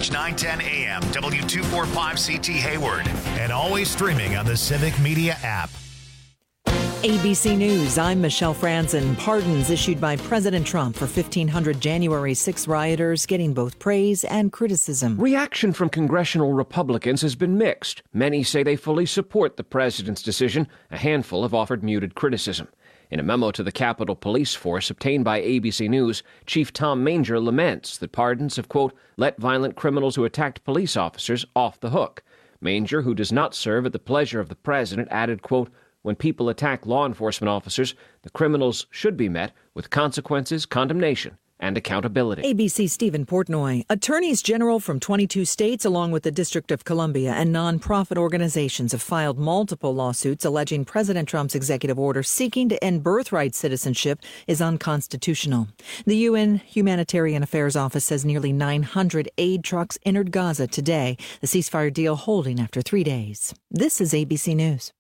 WBZH 910 AM, W245CT Hayward, and always streaming on the Civic Media app. ABC News, I'm Michelle Franzen. Pardons issued by President Trump for 1,500 January 6 rioters getting both praise and criticism. Reaction from congressional Republicans has been mixed. Many say they fully support the president's decision. A handful have offered muted criticism. In a memo to the Capitol Police Force obtained by ABC News, Chief Tom Manger laments that pardons have, quote, let violent criminals who attacked police officers off the hook. Manger, who does not serve at the pleasure of the president, added, quote, when people attack law enforcement officers, the criminals should be met with consequences, condemnation, and accountability. ABC Stephen Portnoy. Attorneys general from 22 states, along with the District of Columbia and nonprofit organizations, have filed multiple lawsuits alleging President Trump's executive order seeking to end birthright citizenship is unconstitutional. The UN Humanitarian Affairs Office says nearly 900 aid trucks entered Gaza today, the ceasefire deal holding after 3 days. This is ABC News.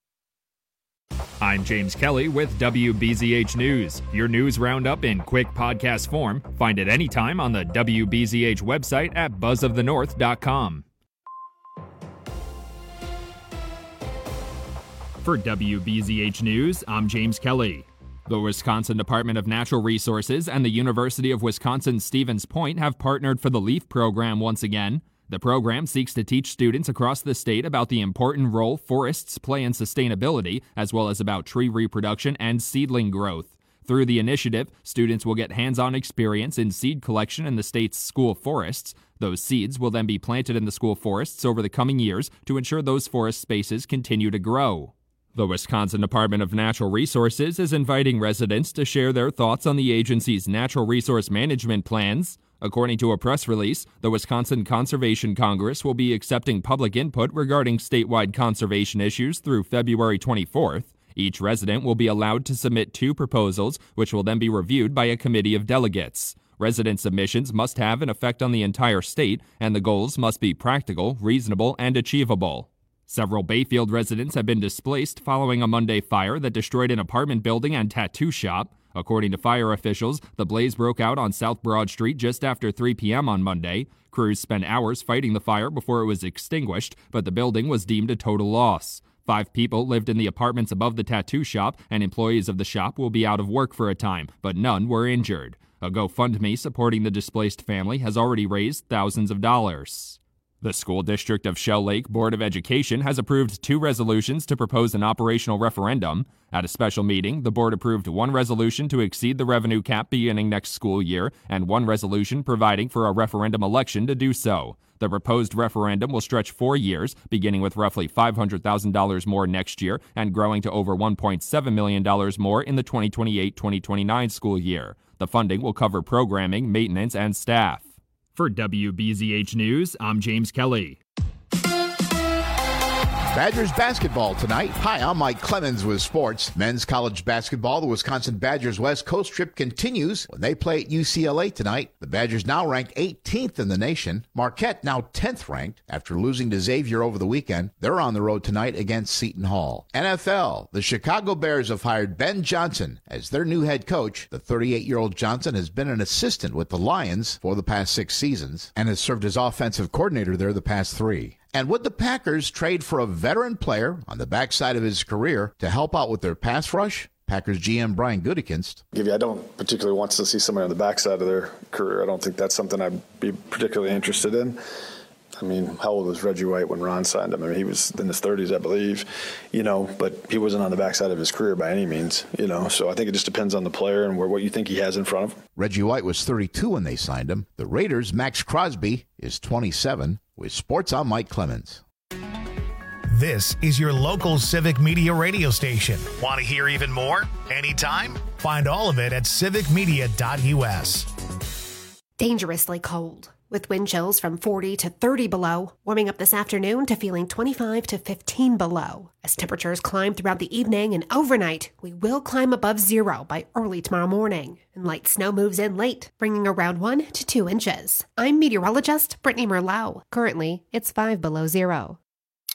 I'm James Kelly with WBZH News, your news roundup in quick podcast form. Find it anytime on the WBZH website at buzzofthenorth.com. For WBZH News, I'm James Kelly. The Wisconsin Department of Natural Resources and the University of Wisconsin-Stevens Point have partnered for the LEAF program once again. The program seeks to teach students across the state about the important role forests play in sustainability, as well as about tree reproduction and seedling growth. Through the initiative, students will get hands-on experience in seed collection in the state's school forests. Those seeds will then be planted in the school forests over the coming years to ensure those forest spaces continue to grow. The Wisconsin Department of Natural Resources is inviting residents to share their thoughts on the agency's natural resource management plans. According to a press release, the Wisconsin Conservation Congress will be accepting public input regarding statewide conservation issues through February 24th. Each resident will be allowed to submit 2 proposals, which will then be reviewed by a committee of delegates. Resident submissions must have an effect on the entire state, and the goals must be practical, reasonable, and achievable. Several Bayfield residents have been displaced following a Monday fire that destroyed an apartment building and tattoo shop. According to fire officials, the blaze broke out on South Broad Street just after 3 p.m. on Monday. Crews spent hours fighting the fire before it was extinguished, but the building was deemed a total loss. 5 people lived in the apartments above the tattoo shop, and employees of the shop will be out of work for a time, but none were injured. A GoFundMe supporting the displaced family has already raised thousands of dollars. The School District of Shell Lake Board of Education has approved 2 resolutions to propose an operational referendum. At a special meeting, the board approved 1 resolution to exceed the revenue cap beginning next school year and 1 resolution providing for a referendum election to do so. The proposed referendum will stretch 4 years, beginning with roughly $500,000 more next year and growing to over $1.7 million more in the 2028-2029 school year. The funding will cover programming, maintenance, and staff. For WBZH News, I'm James Kelly. Badgers basketball tonight. Hi, I'm Mike Clemens with sports. Men's college basketball, the Wisconsin Badgers West Coast trip continues when they play at UCLA tonight. The Badgers now ranked 18th in the nation. Marquette now 10th ranked after losing to Xavier over the weekend. They're on the road tonight against Seton Hall. NFL, the Chicago Bears have hired Ben Johnson as their new head coach. The 38-year-old Johnson has been an assistant with the Lions for the past 6 seasons and has served as offensive coordinator there the past 3. And would the Packers trade for a veteran player on the backside of his career to help out with their pass rush? Packers GM Brian Gutekunst. I don't particularly want to see somebody on the backside of their career. I don't think that's something I'd be particularly interested in. I mean, how old was Reggie White when Ron signed him? I mean, he was in his 30s, I believe, but he wasn't on the backside of his career by any means, So I think it just depends on the player and what you think he has in front of him. Reggie White was 32 when they signed him. The Raiders' Max Crosby is 27. With sports, I'm Mike Clemens. This is your local Civic Media radio station. Want to hear even more? Anytime? Find all of it at civicmedia.us. Dangerously cold, with wind chills from 40 to 30 below, warming up this afternoon to feeling 25 to 15 below. As temperatures climb throughout the evening and overnight, we will climb above 0 by early tomorrow morning, and light snow moves in late, bringing around 1 to 2 inches. I'm meteorologist Brittany Merlot. Currently, it's 5 below 0.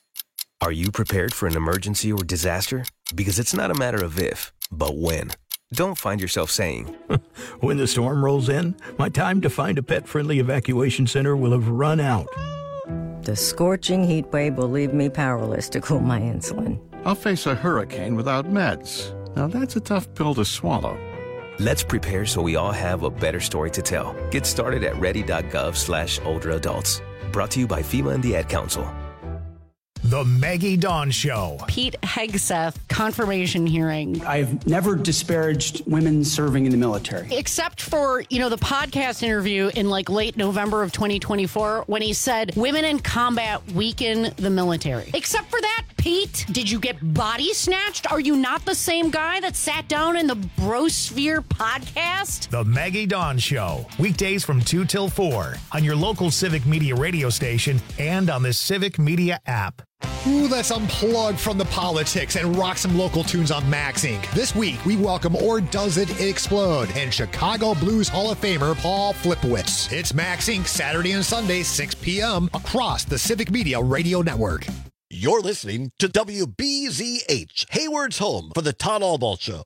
Are you prepared for an emergency or disaster? Because it's not a matter of if, but when. don't find yourself saying, when the storm rolls in, my time to find a pet-friendly evacuation center will have run out. The scorching heat wave will leave me powerless to cool my insulin. I'll face a hurricane without meds. Now that's a tough pill to swallow. Let's prepare so we all have a better story to tell. Get started at ready.gov/older adults. Brought to you by FEMA and the Ad Council. The Maggie Dawn Show. Pete Hegseth confirmation hearing. I've never disparaged women serving in the military. Except for, the podcast interview in late November of 2024 when he said women in combat weaken the military. Except for that, Pete, did you get body snatched? Are you not the same guy that sat down in the Brosphere podcast? The Maggie Dawn Show. Weekdays from 2 till 4 on your local Civic Media radio station and on the Civic Media app. Ooh, let's unplug from the politics and rock some local tunes on Max Inc. This week, we welcome Or Does It Explode and Chicago Blues Hall of Famer Paul Flipowitz. It's Max Inc. Saturday and Sunday, 6 p.m. across the Civic Media Radio Network. You're listening to WBZH, Hayward's home for the Todd Albaugh Show.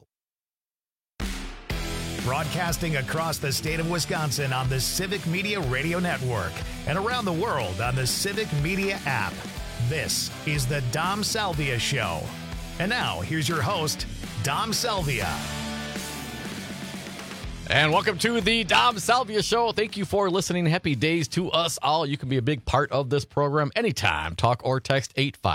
Broadcasting across the state of Wisconsin on the Civic Media Radio Network and around the world on the Civic Media app. This is the Dom Salvia Show. And now, here's your host, Dom Salvia. And welcome to the Dom Salvia Show. Thank you for listening. Happy days to us all. You can be a big part of this program anytime. Talk or text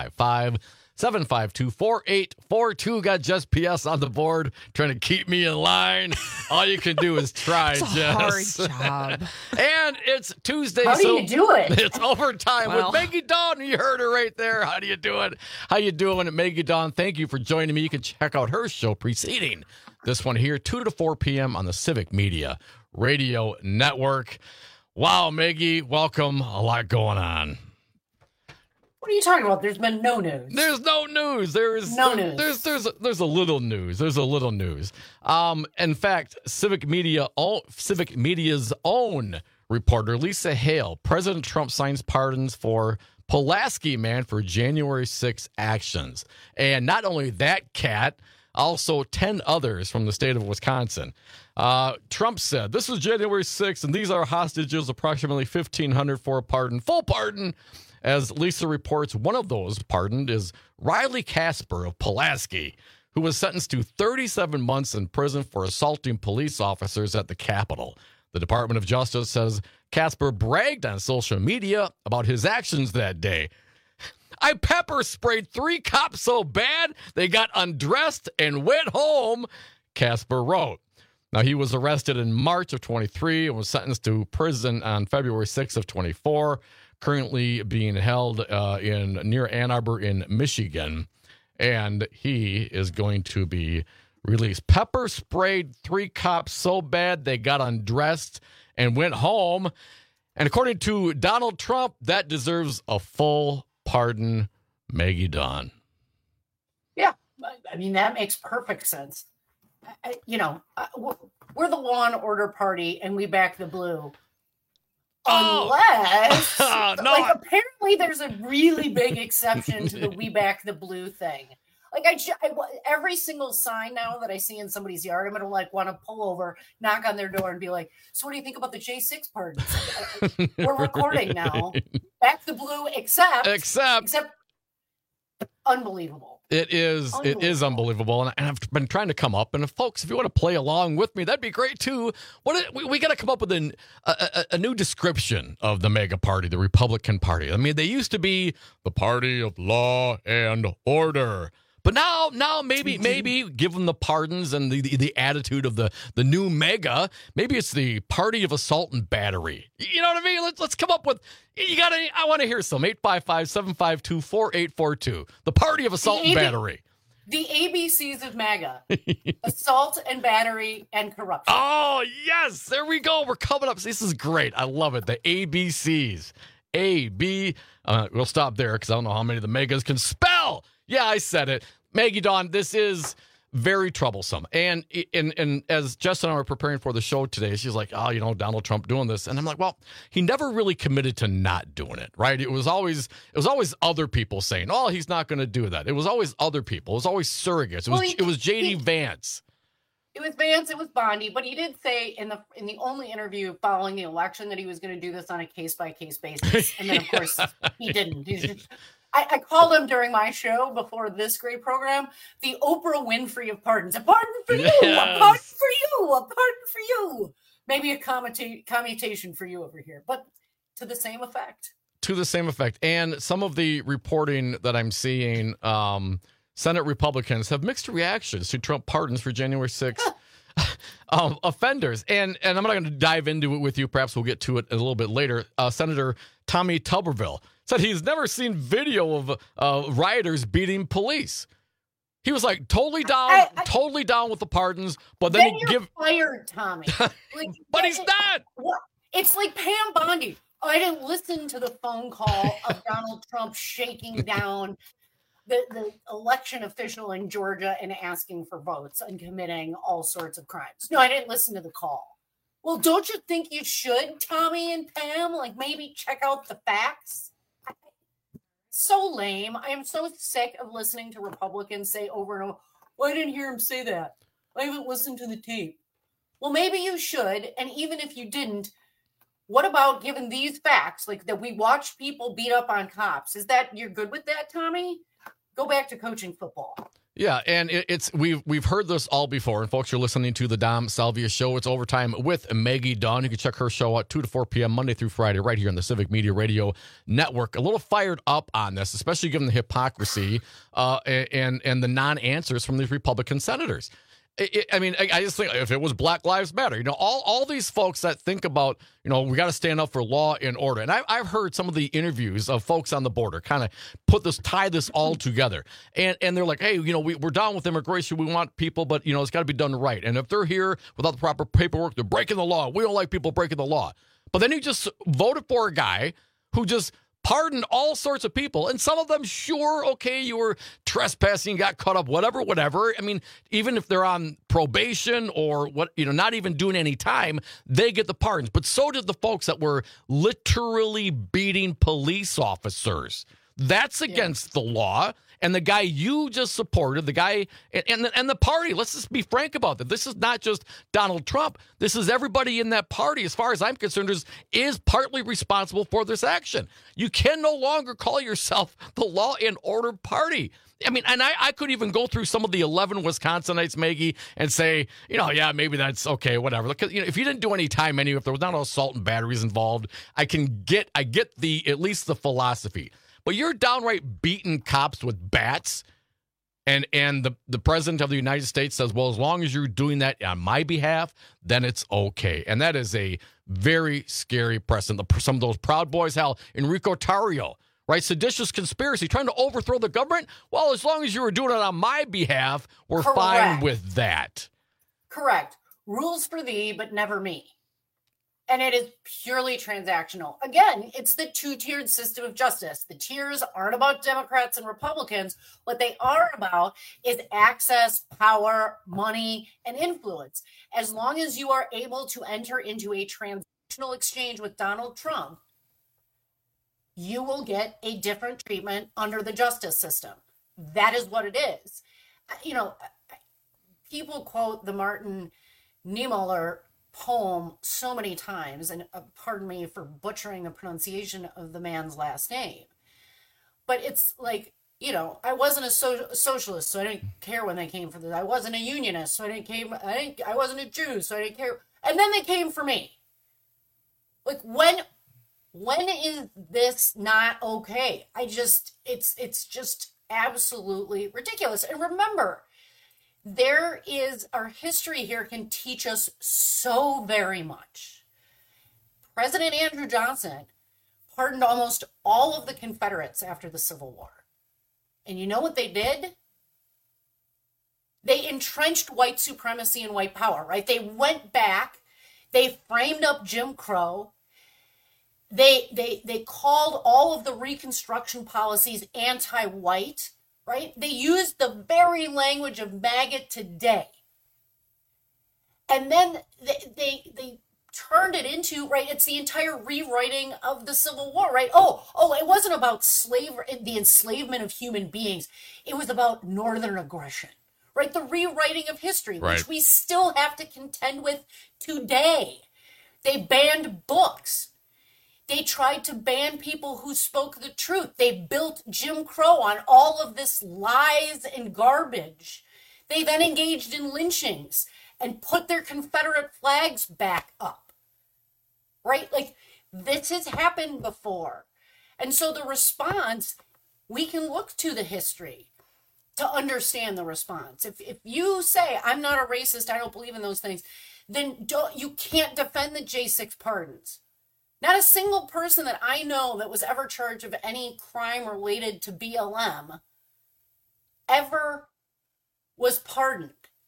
855-752-4842. Got Jess PS on the board trying to keep me in line. All you can do is try, it's a Jess. hard job. And it's Tuesday. How do you do it? It's overtime with Maggie Dawn. You heard her right there. How do you do it? How you doing, Maggie Dawn? Thank you for joining me. You can check out her show preceding this one here, 2 to 4 p.m. on the Civic Media Radio Network. Wow, Maggie, welcome. A lot going on. What are you talking about? There's been no news. There's no news. There's a little news. There's a little news. In fact, Civic Media's own reporter, Lisa Hale, President Trump signs pardons for Pulaski man for January 6 actions. And not only that cat, also 10 others from the state of Wisconsin. Trump said, this was January 6th, and these are hostages, approximately 1,500 for a pardon. Full pardon. As Lisa reports, one of those pardoned is Riley Casper of Pulaski, who was sentenced to 37 months in prison for assaulting police officers at the Capitol. The Department of Justice says Casper bragged on social media about his actions that day. I pepper sprayed 3 cops so bad they got undressed and went home, Casper wrote. Now, he was arrested in March of 23 and was sentenced to prison on February 6th of 24, currently being held near Ann Arbor in Michigan, and he is going to be released. Pepper sprayed 3 cops so bad they got undressed and went home, and according to Donald Trump, that deserves a full pardon. Maggie Dawn. Yeah, I mean, that makes perfect sense. We're the law and order party, and we back the blue. Unless, apparently there's a really big exception to the we back the blue thing. Every single sign now that I see in somebody's yard, I'm going to want to pull over, knock on their door and be like, so what do you think about the J6 pardons? We're recording now. Back the blue, except unbelievable. It is unbelievable. And I've been trying to come up. And folks, if you want to play along with me, that'd be great too. We got to come up with a new description of the MAGA party, the Republican Party. I mean, they used to be the party of law and order. But now maybe give them the pardons and the attitude of the new MAGA. Maybe it's the party of assault and battery. You know what I mean? Let's come up with. I want to hear some. 855-752-4842. The party of assault and battery. The ABCs of MAGA: assault and battery and corruption. Oh yes, there we go. We're coming up. This is great. I love it. The ABCs. We'll stop there because I don't know how many of the MAGAs can spell. Yeah, I said it. Maggie Dawn, this is very troublesome. And as Jess and I were preparing for the show today, she's like, Donald Trump doing this. And I'm like, well, he never really committed to not doing it, right? It was always other people saying, oh, he's not going to do that. It was always other people. It was always surrogates. It was J.D. Vance. It was Vance, it was Bondi, but he did say in the only interview following the election that he was going to do this on a case-by-case basis. And then, of course, he didn't. I called him during my show before this great program, the Oprah Winfrey of pardons. A pardon for you, a pardon for you, a pardon for you. Maybe a commutation for you over here, but to the same effect. To the same effect. And some of the reporting that I'm seeing, Senate Republicans have mixed reactions to Trump pardons for January 6th offenders. And I'm not going to dive into it with you. Perhaps we'll get to it a little bit later. Senator Tommy Tuberville said he's never seen video of rioters beating police. He was like totally down with the pardons, but then you're fired, Tommy. Like, but he's not. It's like Pam Bondi. I didn't listen to the phone call of Donald Trump shaking down the election official in Georgia and asking for votes and committing all sorts of crimes. No, I didn't listen to the call. Well, don't you think you should, Tommy and Pam? Like, maybe check out the facts? So lame. I am so sick of listening to Republicans say over and over, well, I didn't hear him say that. I haven't listened to the tape. Well, maybe you should. And even if you didn't, what about given these facts, like that we watch people beat up on cops? Is that, you're good with that, Tommy? Go back to coaching football. Yeah, and we've heard this all before. And folks, you're listening to the Dom Salvia Show. It's Overtime with Maggie Dunn. You can check her show out 2 to 4 p.m. Monday through Friday right here on the Civic Media Radio Network. A little fired up on this, especially given the hypocrisy and the non-answers from these Republican senators. I just think if it was Black Lives Matter, all these folks that think about, we got to stand up for law and order. And I've heard some of the interviews of folks on the border kind of tie this all together. And they're like, hey, we're down with immigration. We want people, but, it's got to be done right. And if they're here without the proper paperwork, they're breaking the law. We don't like people breaking the law. But then you just voted for a guy who just pardoned all sorts of people, and some of them, sure, okay, you were trespassing, got caught up, whatever. I mean, even if they're on probation or not even doing any time, they get the pardons. But so did the folks that were literally beating police officers. That's against the law. And the guy you just supported, the guy and the party, let's just be frank about that. This is not just Donald Trump. This is everybody in that party, as far as I'm concerned, is partly responsible for this action. You can no longer call yourself the law and order party. I mean, and I could even go through some of the 11 Wisconsinites, Maggie, and say, yeah, maybe that's okay, whatever. Because, if you didn't do any time anyway, if there was not assault and batteries involved, I get at least the philosophy. But you're downright beating cops with bats, and the president of the United States says, well, as long as you're doing that on my behalf, then it's okay. And that is a very scary precedent. Some of those Proud Boys, Enrico Tarrio, right? Seditious conspiracy, trying to overthrow the government. Well, as long as you were doing it on my behalf, we're fine with that. Correct. Rules for thee, but never me. And it is purely transactional. Again, it's the two-tiered system of justice. The tiers aren't about Democrats and Republicans. What they are about is access, power, money, and influence. As long as you are able to enter into a transactional exchange with Donald Trump, you will get a different treatment under the justice system. That is what it is. People quote the Martin Niemöller poem so many times, and pardon me for butchering the pronunciation of the man's last name, but it's like, I wasn't a socialist, so I didn't care when they came for this. I wasn't a unionist, so I wasn't a Jew, so I didn't care. And then they came for me. Like, when is this not okay? It's just absolutely ridiculous. And remember, our history here can teach us so very much. President Andrew Johnson pardoned almost all of the Confederates after the Civil War. And you know what they did? They entrenched white supremacy and white power, right? They went back, they framed up Jim Crow, they called all of the Reconstruction policies anti-white, right? They used the very language of MAGA today. And then they turned it into, right, it's the entire rewriting of the Civil War, right? Oh, it wasn't about slavery, the enslavement of human beings. It was about Northern aggression, right? The rewriting of history, Right. which we still have to contend with today. They banned books. They tried to ban people who spoke the truth. They built Jim Crow on all of this lies and garbage. They then engaged in lynchings and put their Confederate flags back up, right? Like, this has happened before. And so the response, we can look to the history to understand the response. If you say, I'm not a racist, I don't believe in those things, then you can't defend the J6 pardons. Not a single person that I know that was ever charged of any crime related to BLM ever was pardoned,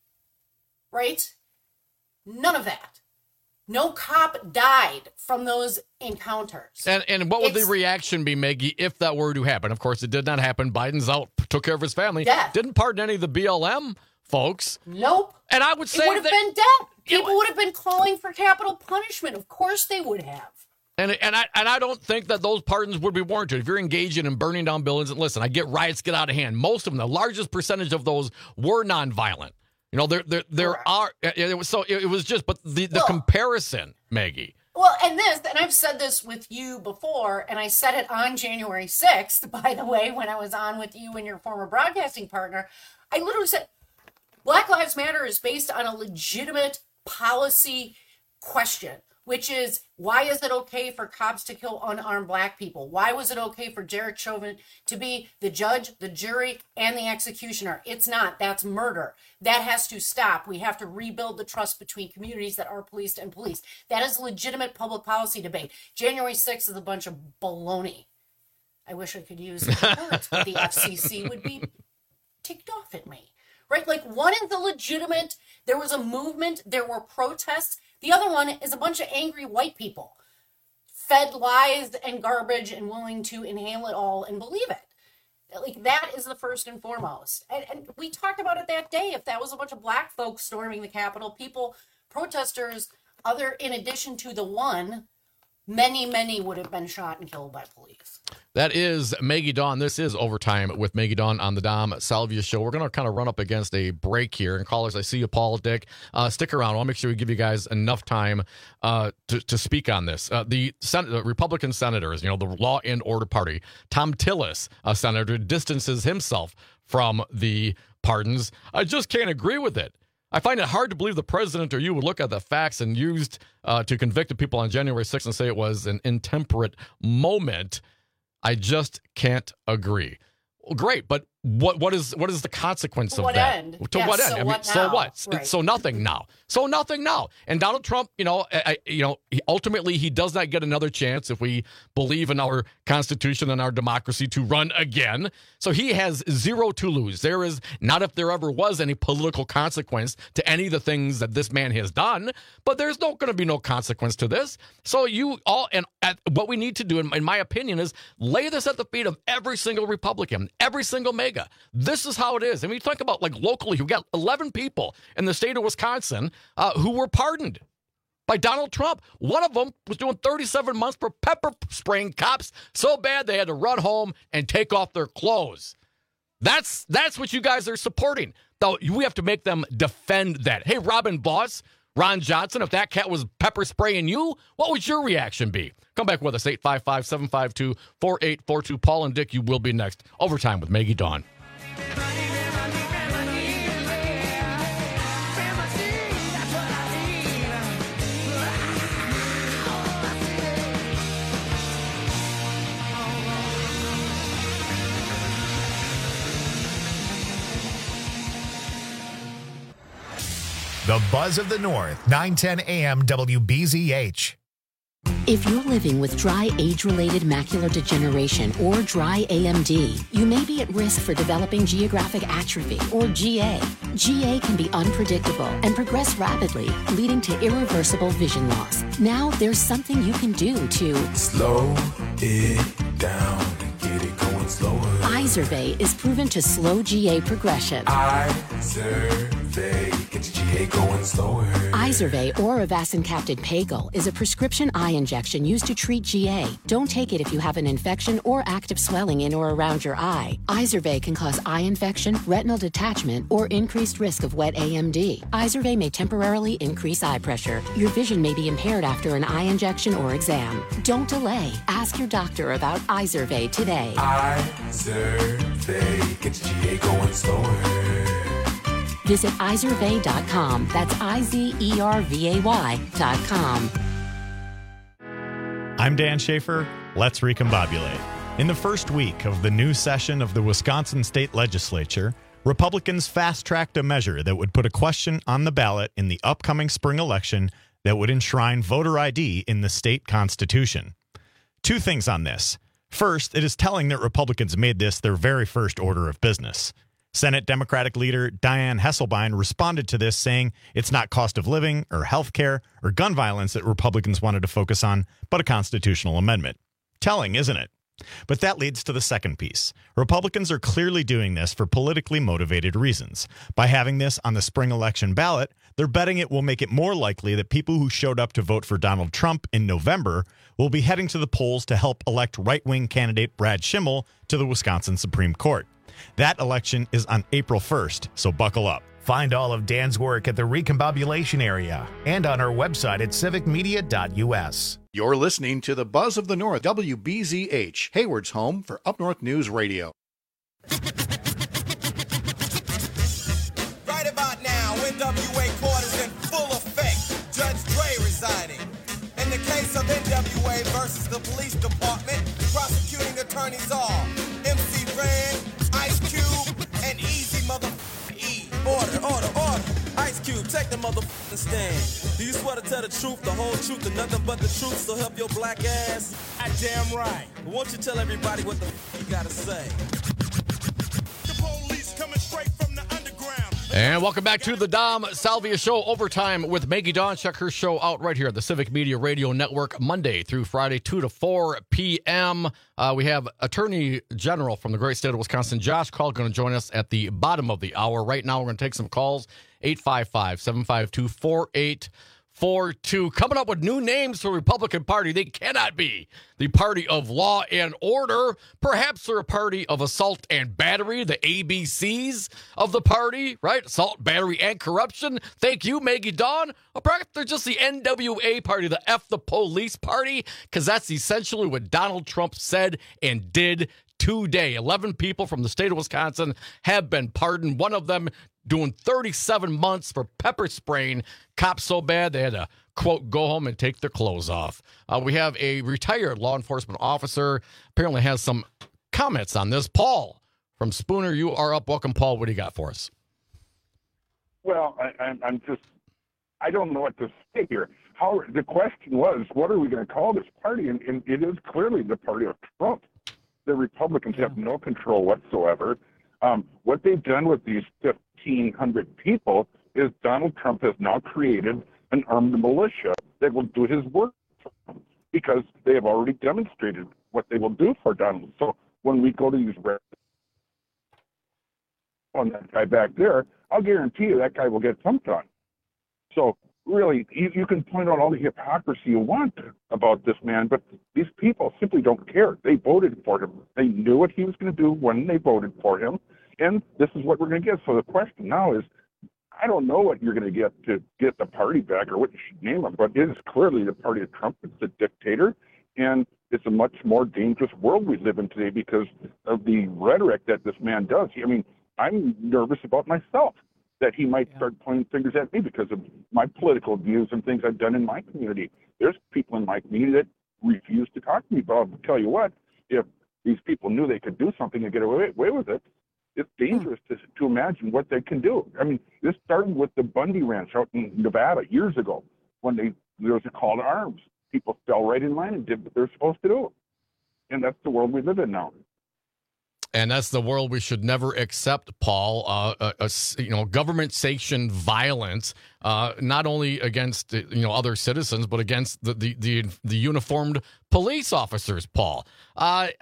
right? None of that. No cop died from those encounters. And what would the reaction be, Maggie, if that were to happen? Of course, it did not happen. Biden's out, took care of his family. Yeah. Didn't pardon any of the BLM folks. Nope. And I would say it would have been dead. People would have been calling for capital punishment. Of course they would have. And I don't think that those pardons would be warranted. If you're engaging in burning down buildings, and listen, I get riots get out of hand. Most of them, the largest percentage of those were nonviolent. You know, there are. It was just, but the comparison, Maggie. Well, and I've said this with you before, and I said it on January 6th, by the way, when I was on with you and your former broadcasting partner. I literally said, Black Lives Matter is based on a legitimate policy question, which is, why is it okay for cops to kill unarmed Black people? Why was it okay for Derek Chauvin to be the judge, the jury, and the executioner? It's not. That's murder. That has to stop. We have to rebuild the trust between communities that are policed and policed. That is a legitimate public policy debate. January 6th is a bunch of baloney. I wish I could use the words, but the FCC would be ticked off at me. Right? Like, one is the legitimate, there was a movement, there were protests. The other one is a bunch of angry white people fed lies and garbage and willing to inhale it all and believe it. Like, that is the first and foremost. And we talked about it that day. If that was a bunch of Black folks storming the Capitol, protesters, in addition to the one, many would have been shot and killed by police. That is Maggie Dawn. This is Overtime with Maggie Dawn on the Dom Salvia Show. We're going to kind of run up against a break here. And callers, I see you, Paul, Dick. Stick around. I'll make sure we give you guys enough time to speak on this. The Republican senators, the Law and Order Party, Tom Tillis, a senator, distances himself from the pardons. I just can't agree with it. I find it hard to believe the president or you would look at the facts and used to convict the people on January 6th and say it was an intemperate moment. I just can't agree. Well, great, but what is the consequence of that? End? To what end? So I mean, what so now? what? Right. So nothing now. So nothing now. And Donald Trump, ultimately he does not get another chance if we believe in our Constitution and our democracy to run again. So he has zero to lose. There is not, if there ever was any political consequence to any of the things that this man has done, but there's going to be no consequence to this. So what we need to do, in my opinion, is lay this at the feet of every single Republican, every single MAGA. This is how it is. And when you think about, like, locally, we've got 11 people in the state of Wisconsin who were pardoned by Donald Trump. One of them was doing 37 months for pepper spraying cops so bad they had to run home and take off their clothes. That's what you guys are supporting. Though we have to make them defend that. Hey, Robin Voss, Ron Johnson, if that cat was pepper spraying you, what would your reaction be? Come back with us, 855-752-4842. Paul and Dick, you will be next. Overtime with Maggie Dawn. The Buzz of the North, 910 AM WBZH. If you're living with dry age-related macular degeneration or dry AMD, you may be at risk for developing geographic atrophy or GA. GA can be unpredictable and progress rapidly, leading to irreversible vision loss. Now there's something you can do to slow it down and get it going slower. Izervay is proven to slow GA progression. Izervay. Izervay, get your GA going slower. Izervay or Avastin-capted Pagel is a prescription eye injection used to treat GA. Don't take it if you have an infection or active swelling in or around your eye. Izervay can cause eye infection, retinal detachment, or increased risk of wet AMD. Izervay may temporarily increase eye pressure. Your vision may be impaired after an eye injection or exam. Don't delay. Ask your doctor about Izervay today. Izervay, get your GA going slower. Visit Izervay.com. That's IZERVAY.com. I'm Dan Schaefer. Let's recombobulate. In the first week of the new session of the Wisconsin State Legislature, Republicans fast-tracked a measure that would put a question on the ballot in the upcoming spring election that would enshrine voter ID in the state constitution. Two things on this. First, it is telling that Republicans made this their very first order of business. Senate Democratic leader Dianne Hesselbein responded to this, saying it's not cost of living or health care or gun violence that Republicans wanted to focus on, but a constitutional amendment. Telling, isn't it? But that leads to the second piece. Republicans are clearly doing this for politically motivated reasons. By having this on the spring election ballot, they're betting it will make it more likely that people who showed up to vote for Donald Trump in November will be heading to the polls to help elect right-wing candidate Brad Schimmel to the Wisconsin Supreme Court. That election is on April 1st, so buckle up. Find all of Dan's work at the Recombobulation area and on our website at civicmedia.us. You're listening to the Buzz of the North, WBZH, Hayward's home for Up North News Radio. Right about now, NWA court is in full effect. Judge Dre residing. In the case of NWA versus the police department, prosecuting attorneys are MC Ren, Ice Cube, and Easy E. Order. Ice Cube, take the motherfucking stand. Do you swear to tell the truth, the whole truth, and nothing but the truth, so help your black ass? Damn right. But won't you tell everybody what the you gotta say? The police coming straight from the underground. And welcome back to the Dom Salvia Show, Overtime with Maggie Dawn. Check her show out right here at the Civic Media Radio Network, Monday through Friday, 2 to 4 p.m. We have Attorney General from the great state of Wisconsin, Josh Krall, going to join us at the bottom of the hour. Right now, we're going to take some calls, 855-752-4842. Coming up with new names for the Republican Party. They cannot be the party of law and order. Perhaps they're a party of assault and battery, the ABCs of the party, right? Assault, battery, and corruption. Thank you, Maggie Dawn. Or perhaps they're just the NWA party, the F the Police party, because that's essentially what Donald Trump said and did today. 11 people from the state of Wisconsin have been pardoned. One of them doing 37 months for pepper spraying cops so bad they had to, quote, go home and take their clothes off. We have a retired law enforcement officer, apparently has some comments on this. Paul from Spooner, you are up. Welcome, Paul. What do you got for us? Well, I don't know what to say here. The question was, what are we going to call this party? And it is clearly the party of Trump. The Republicans have no control whatsoever. What they've done with these 1,500 people is Donald Trump has now created an armed militia that will do his work for him because they have already demonstrated what they will do for Donald. So when we go to these on that guy back there, I'll guarantee you that guy will get dumped on. So really, you can point out all the hypocrisy you want about this man, but these people simply don't care. They voted for him. They knew what he was going to do when they voted for him, and this is what we're going to get. So the question now is, I don't know what you're going to get to get the party back or what you should name them, but it is clearly the party of Trump. It's a dictator, and it's a much more dangerous world we live in today because of the rhetoric that this man does. I mean, I'm nervous about myself that he might start pointing fingers at me because of my political views and things I've done in my community. There's people in my community that refuse to talk to me, but I'll tell you what, if these people knew they could do something and get away with it, it's dangerous to imagine what they can do. I mean, this started with the Bundy Ranch out in Nevada years ago when there was a call to arms. People fell right in line and did what they're supposed to do. And that's the world we live in now. And that's the world we should never accept, Paul. Government-sanctioned violence, not only against other citizens, but against the uniformed police officers, Paul.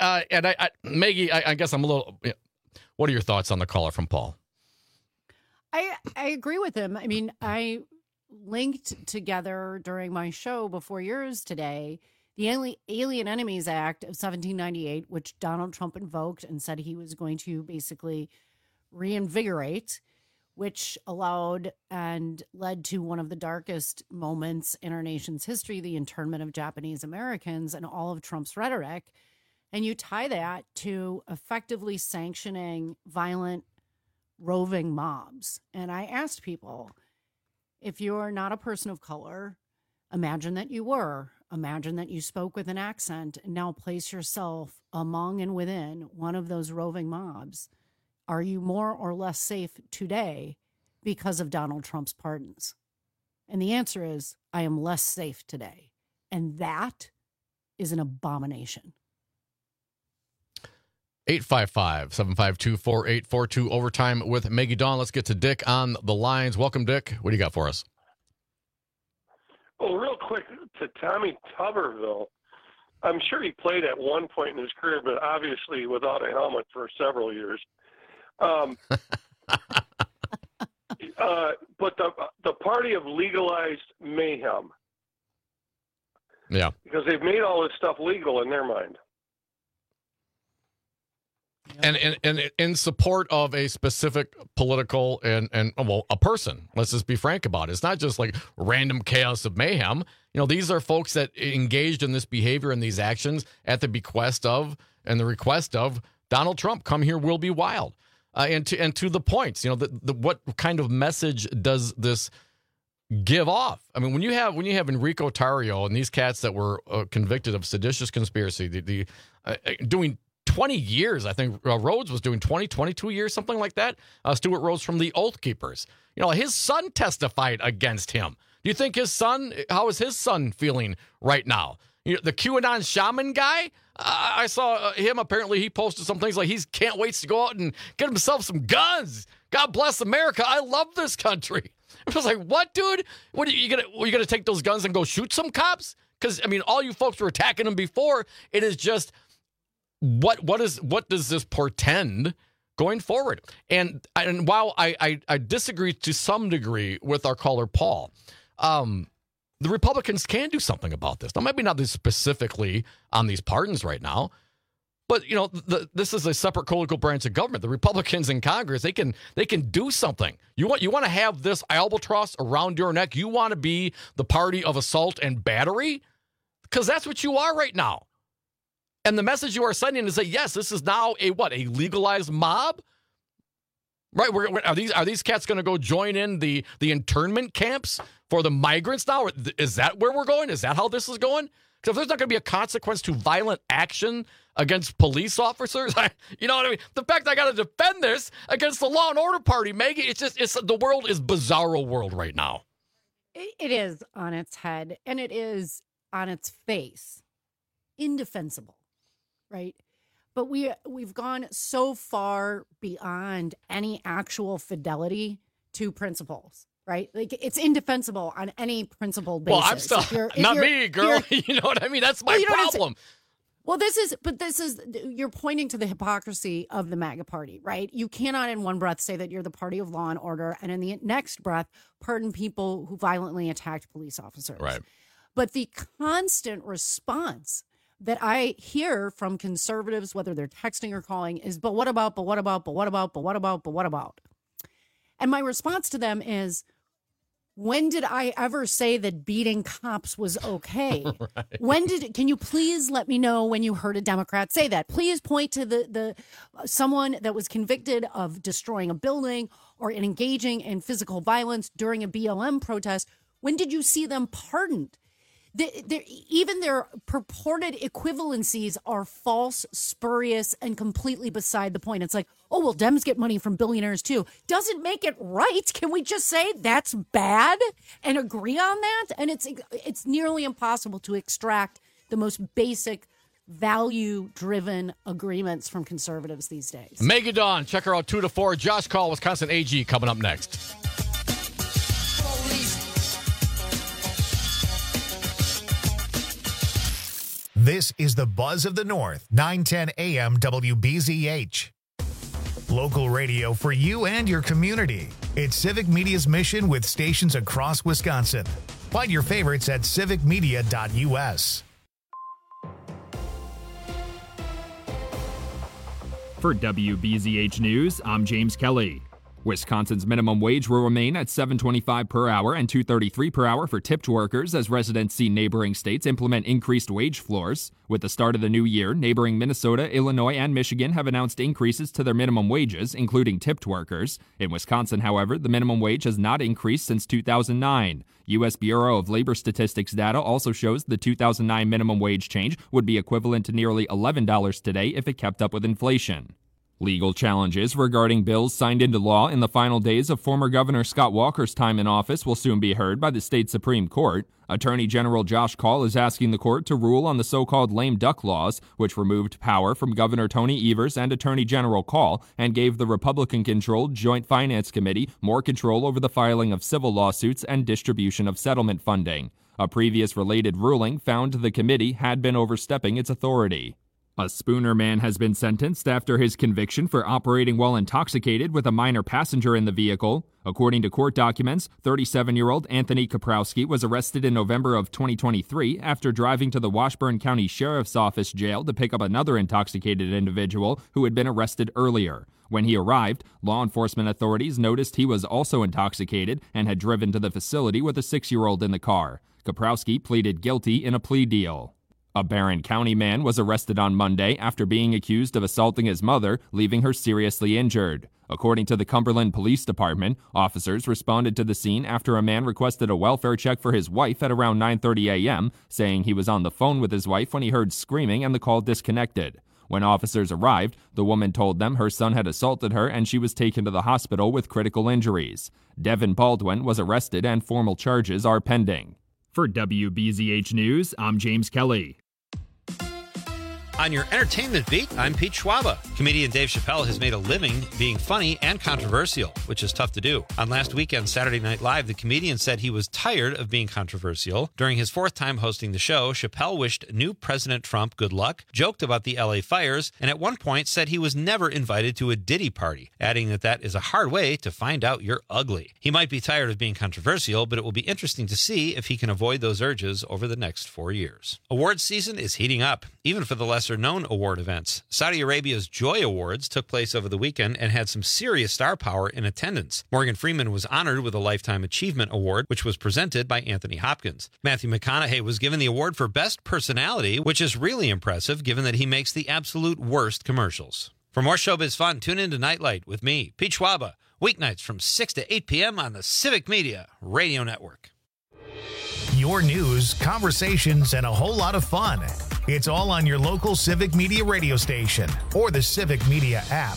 Maggie, I guess I'm a little. What are your thoughts on the caller from Paul? I agree with him. I mean, I linked together during my show before yours today the Alien Enemies Act of 1798, which Donald Trump invoked and said he was going to basically reinvigorate, which allowed and led to one of the darkest moments in our nation's history, the internment of Japanese Americans, and all of Trump's rhetoric. And you tie that to effectively sanctioning violent roving mobs. And I asked people, if you're not a person of color, imagine that you were. Imagine that you spoke with an accent, and now place yourself among and within one of those roving mobs. Are you more or less safe today because of Donald Trump's pardons? And the answer is, I am less safe today. And that is an abomination. 855-752-4842 overtime with Maggie Dawn. Let's get to Dick on the lines. Welcome, Dick. What do you got for us? Well, real quick to Tommy Tuberville. I'm sure he played at one point in his career, but obviously without a helmet for several years. But the party of legalized mayhem. Yeah. Because they've made all this stuff legal in their mind. And in support of a specific political and a person. Let's just be frank about it. It's not just like random chaos of mayhem. You know, these are folks that engaged in this behavior and these actions at the bequest of and the request of Donald Trump. Come here, we'll be wild. And to the points, you know, what kind of message does this give off? I mean, when you have Enrico Tarrio and these cats that were convicted of seditious conspiracy, doing 20 years, I think Rhodes was doing 22 years, something like that. Stuart Rhodes from the Oath Keepers. You know, his son testified against him. Do you think how is his son feeling right now? You know, the QAnon shaman guy, I saw him, apparently he posted some things like he can't wait to go out and get himself some guns. God bless America. I love this country. I was like, what, dude? What are you gonna take those guns and go shoot some cops? Because, I mean, all you folks were attacking them before. It is just, what does this portend going forward? And while I disagree to some degree with our caller Paul, the Republicans can do something about this. Now, maybe not specifically on these pardons right now, but you know, this is a separate political branch of government. The Republicans in Congress, they can do something. You want to have this albatross around your neck? You want to be the party of assault and battery? Because that's what you are right now. And the message you are sending is that, yes, this is now a legalized mob? Right? Are these cats going to go join in the internment camps for the migrants now? Is that where we're going? Is that how this is going? Because if there's not going to be a consequence to violent action against police officers, you know what I mean? The fact I got to defend this against the law and order party, Maggie, the world is bizarro world right now. It is on its head, and it is on its face indefensible. Right. But we've gone so far beyond any actual fidelity to principles, right? Like, it's indefensible on any principled basis. Well, I'm still not me, girl. You know what I mean? That's my problem. You're pointing to the hypocrisy of the MAGA party, right? You cannot in one breath say that you're the party of law and order, and in the next breath, pardon people who violently attacked police officers. Right. But the constant response that I hear from conservatives, whether they're texting or calling, is, but what about? And my response to them is, when did I ever say that beating cops was okay? Right. Can you please let me know when you heard a Democrat say that? Please point to the someone that was convicted of destroying a building or engaging in physical violence during a BLM protest. When did you see them pardoned? Even their purported equivalencies are false, spurious, and completely beside the point. It's like, oh, well, Dems get money from billionaires too. Doesn't make it right. Can we just say that's bad and agree on that? And it's nearly impossible to extract the most basic value-driven agreements from conservatives these days. Maggie Dawn, check her out 2 to 4. Josh Call, Wisconsin AG, coming up next. This is the Buzz of the North, 910 AM WBZH. Local radio for you and your community. It's Civic Media's mission with stations across Wisconsin. Find your favorites at civicmedia.us. For WBZH News, I'm James Kelly. Wisconsin's minimum wage will remain at $7.25 per hour and $2.33 per hour for tipped workers as residents see neighboring states implement increased wage floors. With the start of the new year, neighboring Minnesota, Illinois, and Michigan have announced increases to their minimum wages, including tipped workers. In Wisconsin, however, the minimum wage has not increased since 2009. U.S. Bureau of Labor Statistics data also shows the 2009 minimum wage change would be equivalent to nearly $11 today if it kept up with inflation. Legal challenges regarding bills signed into law in the final days of former Governor Scott Walker's time in office will soon be heard by the state Supreme Court. Attorney General Josh Kaul is asking the court to rule on the so-called lame duck laws, which removed power from Governor Tony Evers and Attorney General Kaul and gave the Republican-controlled Joint Finance Committee more control over the filing of civil lawsuits and distribution of settlement funding. A previous related ruling found the committee had been overstepping its authority. A Spooner man has been sentenced after his conviction for operating while intoxicated with a minor passenger in the vehicle. According to court documents, 37-year-old Anthony Kaprowski was arrested in November of 2023 after driving to the Washburn County Sheriff's Office jail to pick up another intoxicated individual who had been arrested earlier. When he arrived, law enforcement authorities noticed he was also intoxicated and had driven to the facility with a 6-year-old in the car. Kaprowski pleaded guilty in a plea deal. A Barron County man was arrested on Monday after being accused of assaulting his mother, leaving her seriously injured. According to the Cumberland Police Department, officers responded to the scene after a man requested a welfare check for his wife at around 9:30 a.m., saying he was on the phone with his wife when he heard screaming and the call disconnected. When officers arrived, the woman told them her son had assaulted her and she was taken to the hospital with critical injuries. Devin Baldwin was arrested and formal charges are pending. For WBZH News, I'm James Kelly. On your entertainment beat, I'm Pete Schwaba. Comedian Dave Chappelle has made a living being funny and controversial, which is tough to do. On last weekend's Saturday Night Live, the comedian said he was tired of being controversial. During his fourth time hosting the show, Chappelle wished new President Trump good luck, joked about the LA fires, and at one point said he was never invited to a Diddy party, adding that is a hard way to find out you're ugly. He might be tired of being controversial, but it will be interesting to see if he can avoid those urges over the next 4 years. Awards season is heating up, even for the lesser-known award events. Saudi Arabia's Joy Awards took place over the weekend and had some serious star power in attendance. Morgan Freeman was honored with a Lifetime Achievement Award, which was presented by Anthony Hopkins. Matthew McConaughey was given the award for Best Personality, which is really impressive given that he makes the absolute worst commercials. For more showbiz fun, tune in to Nightlight with me, Pete Schwaba, weeknights from 6 to 8 p.m. on the Civic Media Radio Network. Your news, conversations, and a whole lot of fun. It's all on your local Civic Media radio station or the Civic Media app.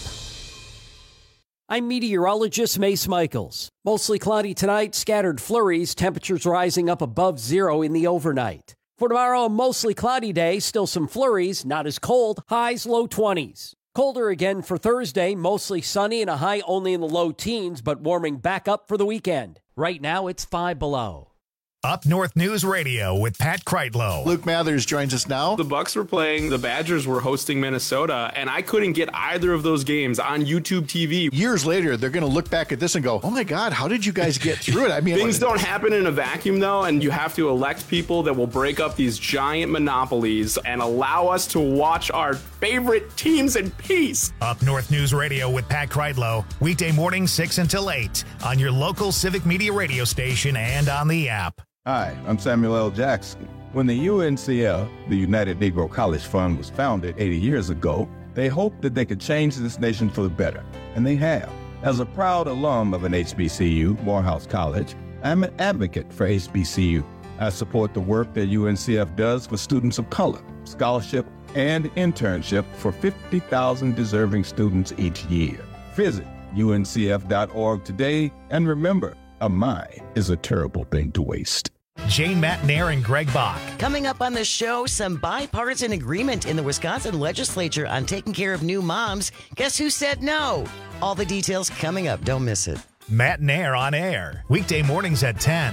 I'm meteorologist Mace Michaels. Mostly cloudy tonight, scattered flurries, temperatures rising up above zero in the overnight. For tomorrow, a mostly cloudy day, still some flurries, not as cold, highs low 20s. Colder again for Thursday, mostly sunny and a high only in the low teens, but warming back up for the weekend. Right now, it's 5 below. Up North News Radio with Pat Kreitlow. Luke Mathers joins us now. The Bucks were playing, the Badgers were hosting Minnesota, and I couldn't get either of those games on YouTube TV. Years later, they're going to look back at this and go, oh my God, how did you guys get through it? I mean, things don't happen in a vacuum, though, and you have to elect people that will break up these giant monopolies and allow us to watch our favorite teams in peace. Up North News Radio with Pat Kreitlow, weekday morning 6 until 8 on your local Civic Media radio station and on the app. Hi, I'm Samuel L. Jackson. When the UNCF, the United Negro College Fund, was founded 80 years ago, they hoped that they could change this nation for the better, and they have. As a proud alum of an HBCU, Morehouse College, I'm an advocate for HBCU. I support the work that UNCF does for students of color, scholarship, and internship for 50,000 deserving students each year. Visit uncf.org today, and remember, a mind is a terrible thing to waste. Jane Matnair and Greg Bach. Coming up on the show, some bipartisan agreement in the Wisconsin legislature on taking care of new moms. Guess who said no? All the details coming up. Don't miss it. Matnair on air. Weekday mornings at 10.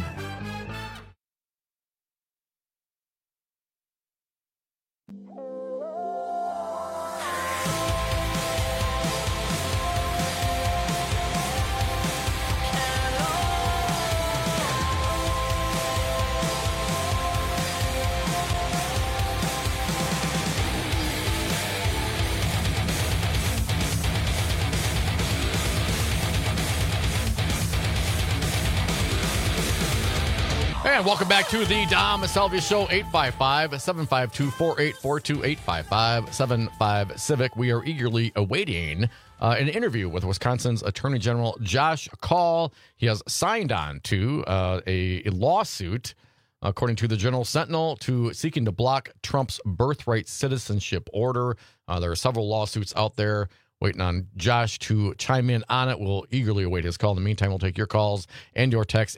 And welcome back to the Dom Salvia Show, 855-752-4842, 855-75-CIVIC. We are eagerly awaiting an interview with Wisconsin's Attorney General Josh Kaul. He has signed on to a lawsuit, according to the Journal Sentinel, seeking to block Trump's birthright citizenship order. There are several lawsuits out there waiting on Josh to chime in on it. We'll eagerly await his call. In the meantime, we'll take your calls and your text,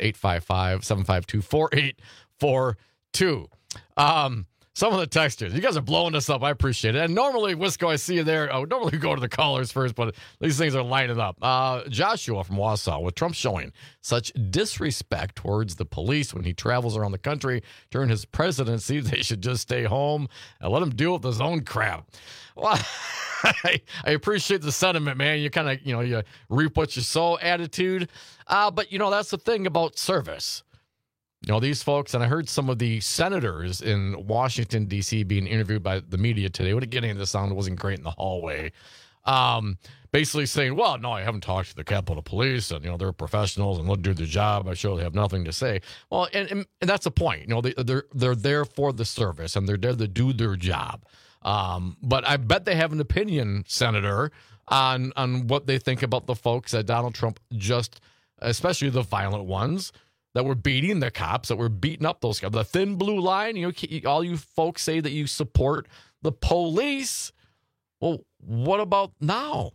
855-752-4842. Some of the texters, you guys are blowing us up. I appreciate it. And normally, Wisco, I see you there. I would normally go to the callers first, but these things are lining up. Joshua from Wausau, with Trump showing such disrespect towards the police when he travels around the country during his presidency, they should just stay home and let him deal with his own crap. Well, I appreciate the sentiment, man. You kind of, you reap what you sow attitude. But, that's the thing about service. These folks, and I heard some of the senators in Washington, D.C. being interviewed by the media today. What getting into the sound wasn't great in the hallway. Basically saying, well, no, I haven't talked to the Capitol Police, and, they're professionals and they'll do their job. I sure they have nothing to say. Well, and that's the point. They're there for the service, and they're there to do their job. But I bet they have an opinion, Senator, on what they think about the folks that Donald Trump especially the violent ones, that were beating the cops, that were beating up those cops. The thin blue line, all you folks say that you support the police. Well, what about now?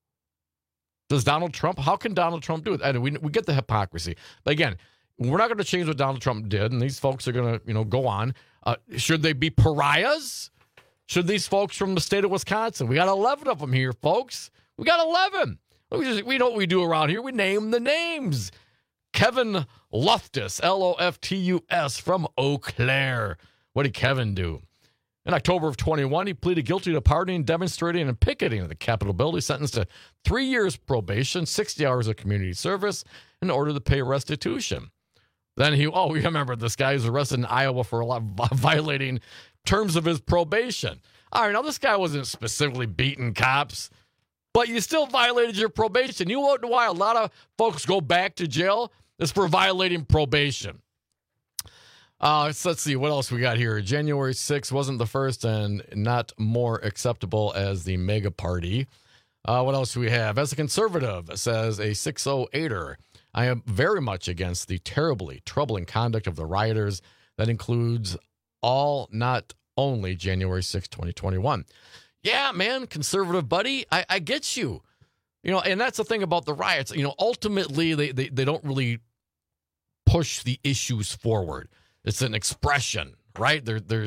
How can Donald Trump do it? And we get the hypocrisy. But again, we're not going to change what Donald Trump did, and these folks are going to, go on. Should they be pariahs? Should these folks from the state of Wisconsin? We got 11 of them here, folks. We got 11. We know what we do around here. We name the names. Kevin Loftus, Loftus, from Eau Claire. What did Kevin do? In October of 21, he pleaded guilty to partying, demonstrating, and picketing at the Capitol building, sentenced to 3 years probation, 60 hours of community service, in order to pay restitution. Then we remember this guy was arrested in Iowa for violating terms of his probation. All right, now this guy wasn't specifically beating cops, but you still violated your probation. You know why a lot of folks go back to jail? It's for violating probation. Let's see what else we got here. January 6th wasn't the first and not more acceptable as the mega party. What else do we have? As a conservative, says a 608er, I am very much against the terribly troubling conduct of the rioters. That includes all, not only January 6th, 2021. Yeah, man, conservative buddy, I get you. And that's the thing about the riots. Ultimately, they don't really push the issues forward. It's an expression, right?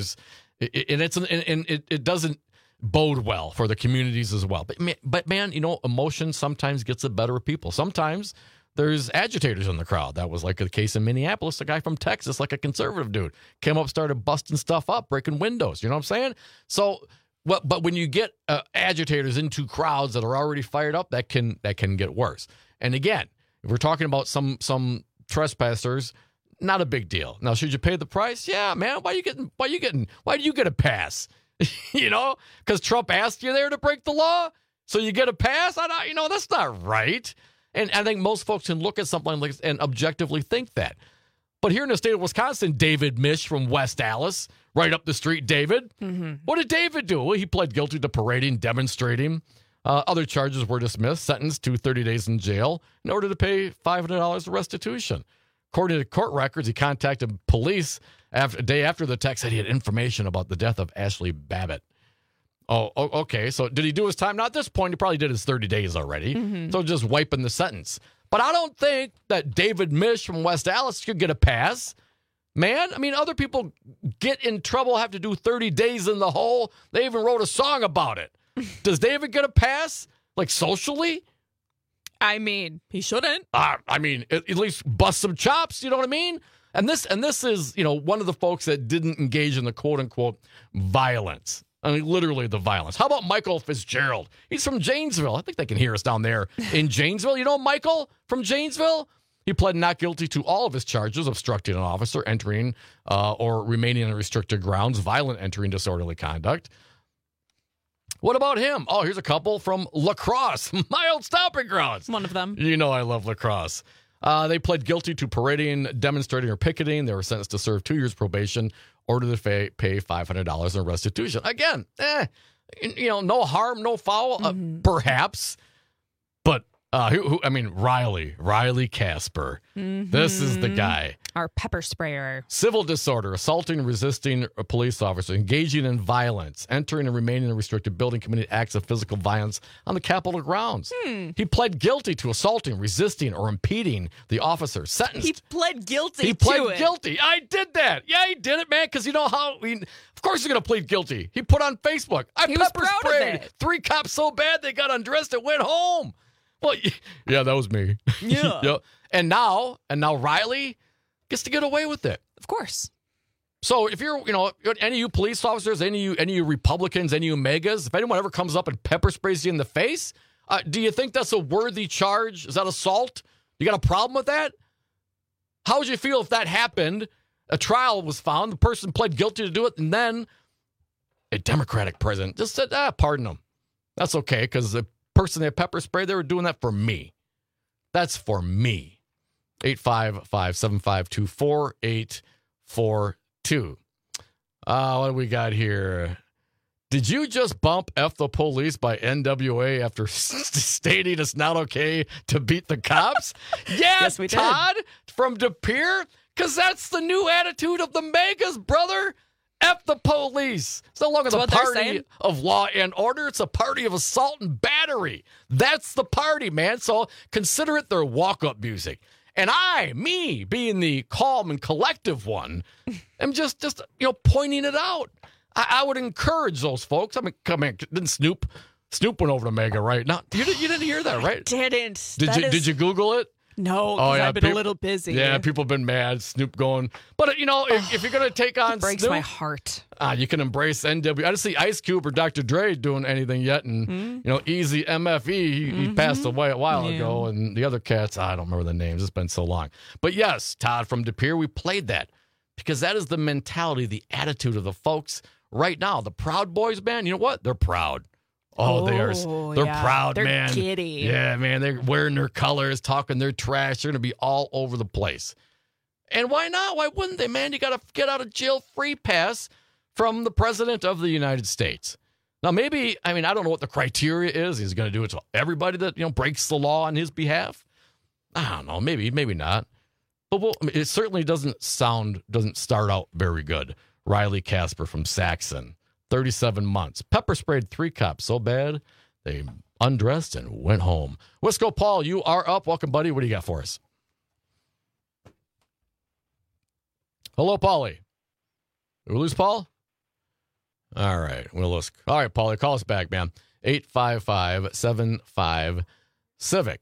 It doesn't bode well for the communities as well. But man, emotion sometimes gets the better of people. Sometimes there's agitators in the crowd. That was like the case in Minneapolis. A guy from Texas, like a conservative dude, came up, started busting stuff up, breaking windows. You know what I'm saying? So. Well, but when you get agitators into crowds that are already fired up, that can get worse. And again, if we're talking about some trespassers, not a big deal. Now, should you pay the price? Yeah, man. Why do you get a pass? Because Trump asked you there to break the law, so you get a pass. That's not right. And I think most folks can look at something like this and objectively think that. But here in the state of Wisconsin, David Mish from West Allis, right up the street, David. Mm-hmm. What did David do? Well, he pled guilty to parading, demonstrating. Other charges were dismissed, sentenced to 30 days in jail in order to pay $500 restitution. According to court records, he contacted police a day after the text, said he had information about the death of Ashley Babbitt. Oh, okay. So did he do his time? Not at this point. He probably did his 30 days already. Mm-hmm. So just wiping the sentence. But I don't think that David Mish from West Allis should get a pass. Man, other people get in trouble, have to do 30 days in the hole. They even wrote a song about it. Does David get a pass? Like socially? He shouldn't. At least bust some chops, you know what I mean? And this is, one of the folks that didn't engage in the quote-unquote violence. Literally the violence. How about Michael Fitzgerald? He's from Janesville. I think they can hear us down there in Janesville. You know Michael from Janesville? He pled not guilty to all of his charges: obstructing an officer, entering or remaining in restricted grounds, violent entry, and disorderly conduct. What about him? Oh, here's a couple from La Crosse, my old stomping grounds. One of them. I love La Crosse. They pled guilty to parading, demonstrating, or picketing. They were sentenced to serve 2 years probation, ordered to pay $500 in restitution. Again, no harm, no foul, perhaps. But Riley Casper. This is the guy. Our pepper sprayer. Civil disorder, assaulting and resisting a police officer, engaging in violence, entering and remaining in a restricted building, committing acts of physical violence on the Capitol grounds. He pled guilty to assaulting, resisting, or impeding the officer. Sentenced. He pled guilty. He pled guilty. I did that. Yeah, he did it, man, because you know how... of course he's going to plead guilty. He put on Facebook, I pepper sprayed 3 cops so bad they got undressed and went home. Well, yeah, that was me. Yeah. Yep. And now Riley gets to get away with it. Of course. So if you're, any of you police officers, any of you Republicans, any of you megas, if anyone ever comes up and pepper sprays you in the face, do you think that's a worthy charge? Is that assault? You got a problem with that? How would you feel if that happened? A trial was found, the person pled guilty to do it, and then a Democratic president just said, pardon them. That's okay, because the person they pepper sprayed, they were doing that for me. That's for me. 855-752-4842. What do we got here? Did you just bump F the police by NWA after stating it's not okay to beat the cops? Yes, we did. Todd from De Pere, because that's the new attitude of the megas, brother. F the police. It's no longer the party of law and order. It's a party of assault and battery. That's the party, man. So consider it their walk-up music. And me, being the calm and collective one, am just pointing it out. I would encourage those folks. I mean, come in. Didn't Snoop went over to Mega right now? You didn't hear that, right? Didn't. Did you Google it? No, because I've been a little busy. Yeah, people have been mad. Snoop going. But, if you're going to take on it breaks Snoop, my heart. You can embrace NW. I didn't see Ice Cube or Dr. Dre doing anything yet. And, Easy MFE, he passed away a while ago. And the other cats, I don't remember the names. It's been so long. But, yes, Todd from De Pere, we played that. Because that is the mentality, the attitude of the folks right now. The Proud Boys, man, you know what? They're proud. They're proud, they're man. Giddy. Yeah, man. They're wearing their colors, talking their trash. They're going to be all over the place. And why not? Why wouldn't they, man? You got a get out of jail free pass from the president of the United States. Now, maybe, I don't know what the criteria is. He's going to do it to everybody that, breaks the law on his behalf. I don't know. Maybe not. But it certainly doesn't start out very good. Riley Casper from Saxon. 37 months. Pepper sprayed 3 cops so bad they undressed and went home. Wisco Paul, you are up. Welcome, buddy. What do you got for us? Hello, Paulie. Did we lose Paul? All right. We'll lose. All right, Paulie, call us back, man. 855-75-CIVIC.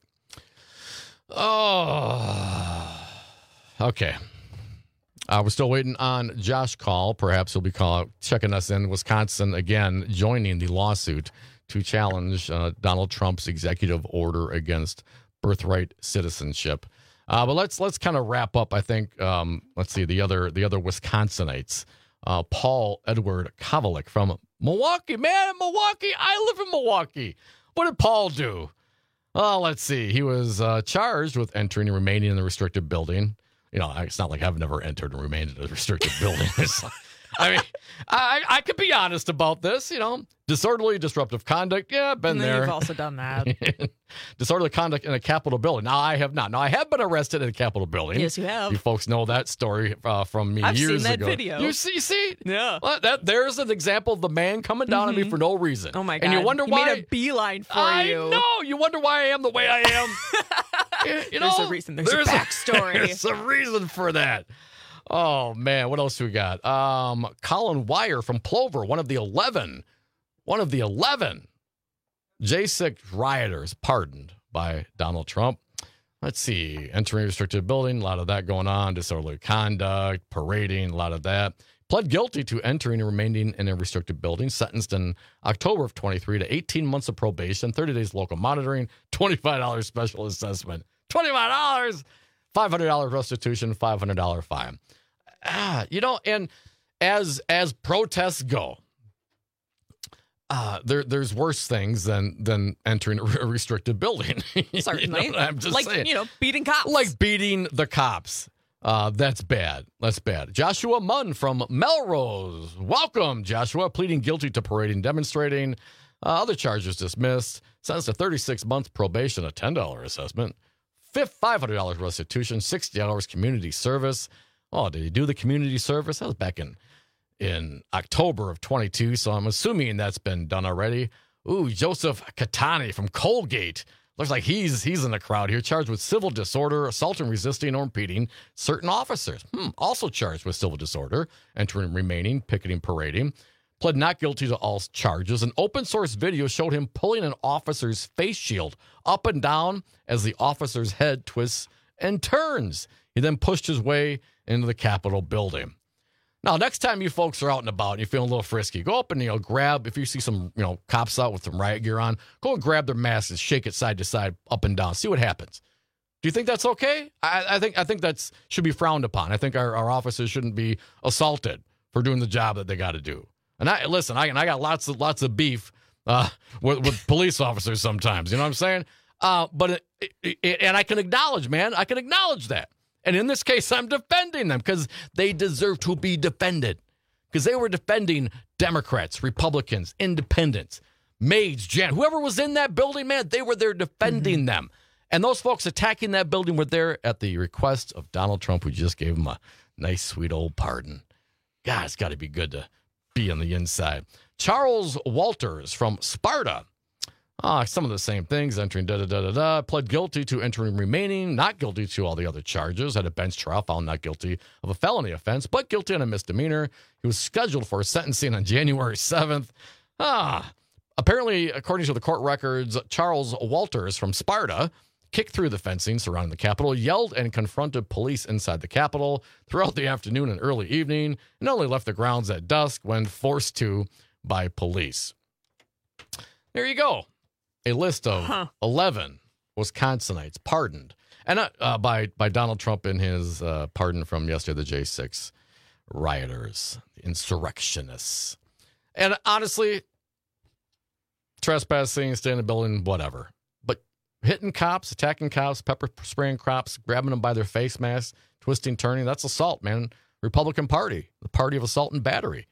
Oh. Okay. We're still waiting on Josh Call. Perhaps he'll be checking us in. Wisconsin, again, joining the lawsuit to challenge Donald Trump's executive order against birthright citizenship. But let's kind of wrap up, I think. Let's see, the other Wisconsinites. Paul Edward Kovalik from Milwaukee. Man, Milwaukee. I live in Milwaukee. What did Paul do? Well, let's see. He was charged with entering and remaining in the restricted building. It's not like I've never entered and remained in a restricted building. I could be honest about this, Disorderly, disruptive conduct. Yeah, been there. You've also done that. Disorderly conduct in a Capitol building. Now, I have not. Now, I have been arrested in a Capitol building. Yes, you have. You folks know that story from me I've years ago. seen that video. You see? Yeah. Well, there's an example of the man coming down on me for no reason. Oh, my God. And you wonder why. He made a beeline for you. I know. You wonder why I am the way I am. There's a reason. There's a backstory. There's a reason for that. Oh, man. What else we got? Colin Wire from Plover, one of the 11 J6 rioters pardoned by Donald Trump. Let's see. Entering restricted building, a lot of that going on. Disorderly conduct, parading, a lot of that. Pled guilty to entering and remaining in a restricted building. Sentenced in October of 23 to 18 months of probation, 30 days local monitoring, $25 special assessment. $25, $500 restitution, $500 fine. And as protests go, there's worse things than entering a restricted building. Certainly. You know, I'm just saying. Beating cops. Like beating the cops. That's bad. That's bad. Joshua Munn from Melrose. Welcome, Joshua. Pleading guilty to parading, demonstrating. Other charges dismissed. Sentenced to 36 months probation, a $10 assessment, $500 restitution, 60 hours community service. Oh, did he do the community service? That was back in October of 22, so I'm assuming that's been done already. Ooh, Joseph Catani from Colgate. Looks like he's in the crowd here, charged with civil disorder, assault and resisting or impeding certain officers. Also charged with civil disorder, entering, remaining, picketing, parading. Pled not guilty to all charges. An open source video showed him pulling an officer's face shield up and down as the officer's head twists and turns. He then pushed his way into the Capitol building. Now, next time you folks are out and about and you're feeling a little frisky, go up and grab, if you see some cops out with some riot gear on, go and grab their masks and shake it side to side, up and down. See what happens. Do you think that's okay? I think that should be frowned upon. I think our officers shouldn't be assaulted for doing the job that they got to do. And I got lots of beef with police officers sometimes. You know what I'm saying? But I can acknowledge, man. I can acknowledge that. And in this case, I'm defending them because they deserve to be defended. Because they were defending Democrats, Republicans, independents, maids, whoever was in that building, man, they were there defending them. And those folks attacking that building were there at the request of Donald Trump, who just gave them a nice, sweet old pardon. God, it's got to be good to be on the inside. Charles Walters from Sparta. Some of the same things, entering pled guilty to entering, remaining, not guilty to all the other charges, had a bench trial, found not guilty of a felony offense, but guilty on a misdemeanor. He was scheduled for sentencing on January 7th. Apparently, according to the court records, Charles Walters from Sparta kicked through the fencing surrounding the Capitol, yelled and confronted police inside the Capitol throughout the afternoon and early evening, and only left the grounds at dusk when forced to by police. There you go. A list of 11 Wisconsinites pardoned, and by Donald Trump in his pardon from yesterday, the J6 rioters, insurrectionists. And honestly, trespassing, staying in the building, whatever. But hitting cops, attacking cops, pepper spraying cops, grabbing them by their face masks, twisting, turning, that's assault, man. Republican Party, the party of assault and battery.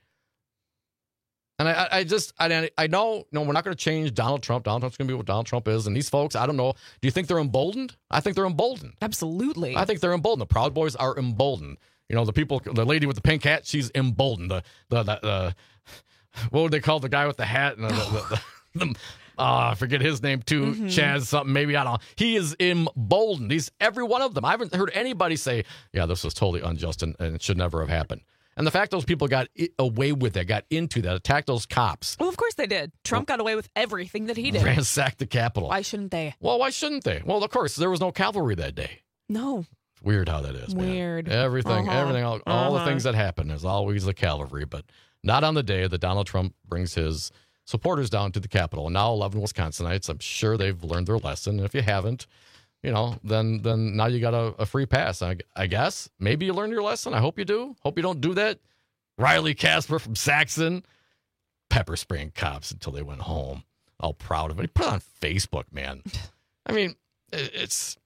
And I know, we're not going to change Donald Trump. Donald Trump's going to be what Donald Trump is. And these folks, I don't know. Do you think they're emboldened? I think they're emboldened. Absolutely. I think they're emboldened. The Proud Boys are emboldened. The lady with the pink hat, she's emboldened. The what would they call the guy with the hat? And I forget his name too. Chaz something, maybe, I don't know. He is emboldened. Every one of them. I haven't heard anybody say, yeah, this was totally unjust and it should never have happened. And the fact those people got away with it, got into that, attacked those cops. Well, of course they did. Trump got away with everything that he did. Ransacked the Capitol. Why shouldn't they? Well, why shouldn't they? Well, of course, there was no cavalry that day. No. It's weird how that is, man. Weird. Everything, all the things that happen, there's always the cavalry, but not on the day that Donald Trump brings his supporters down to the Capitol. And now 11 Wisconsinites, I'm sure they've learned their lesson. And if you haven't, then now you got a free pass. I guess. Maybe you learned your lesson. I hope you do. Hope you don't do that. Riley Casper from Saxon, pepper spraying cops until they went home. All proud of it. He put it on Facebook, man. I mean, it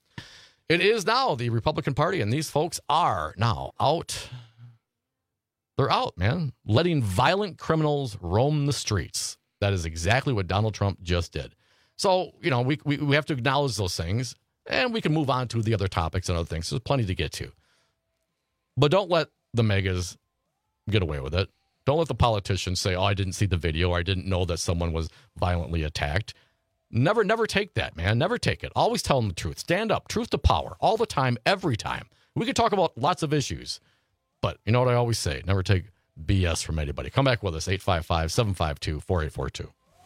is now the Republican Party, and these folks are now out. They're out, man. Letting violent criminals roam the streets. That is exactly what Donald Trump just did. So, we have to acknowledge those things, and we can move on to the other topics and other things. There's plenty to get to. But don't let the megas get away with it. Don't let the politicians say, I didn't see the video, or I didn't know that someone was violently attacked. Never take that, man. Never take it. Always tell them the truth. Stand up. Truth to power. All the time, every time. We can talk about lots of issues, but you know what I always say? Never take BS from anybody. Come back with us, 855-752-4842.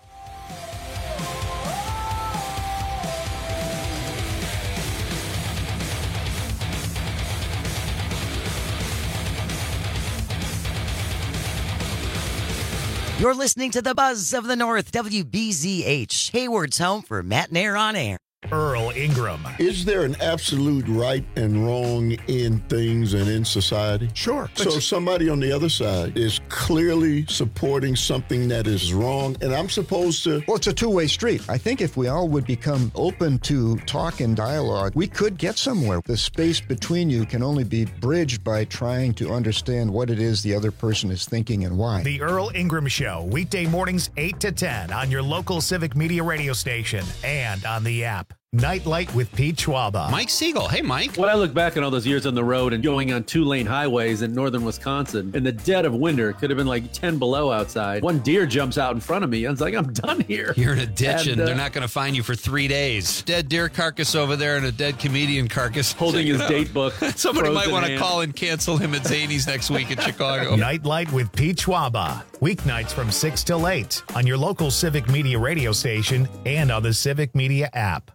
You're listening to the Buzz of the North, WBZH, Hayward's home for Matt and Air on Air. Earl Ingram. Is there an absolute right and wrong in things and in society? Sure. So somebody on the other side is clearly supporting something that is wrong, and I'm supposed to... Well, it's a two-way street. I think if we all would become open to talk and dialogue, we could get somewhere. The space between you can only be bridged by trying to understand what it is the other person is thinking and why. The Earl Ingram Show, weekday mornings 8 to 10 on your local Civic Media radio station and on the app. Nightlight with Pete Schwaba. Mike Siegel. Hey, Mike. When I look back on all those years on the road and going on 2-lane highways in northern Wisconsin, in the dead of winter, it could have been like 10 below outside. One deer jumps out in front of me. I was like, I'm done here. You're in a ditch and they're not going to find you for 3 days. Dead deer carcass over there and a dead comedian carcass. Holding his date book. Somebody might want to call and cancel him at Zany's next week in Chicago. Nightlight with Pete Schwaba. Weeknights from 6 till 8 on your local Civic Media radio station and on the Civic Media app.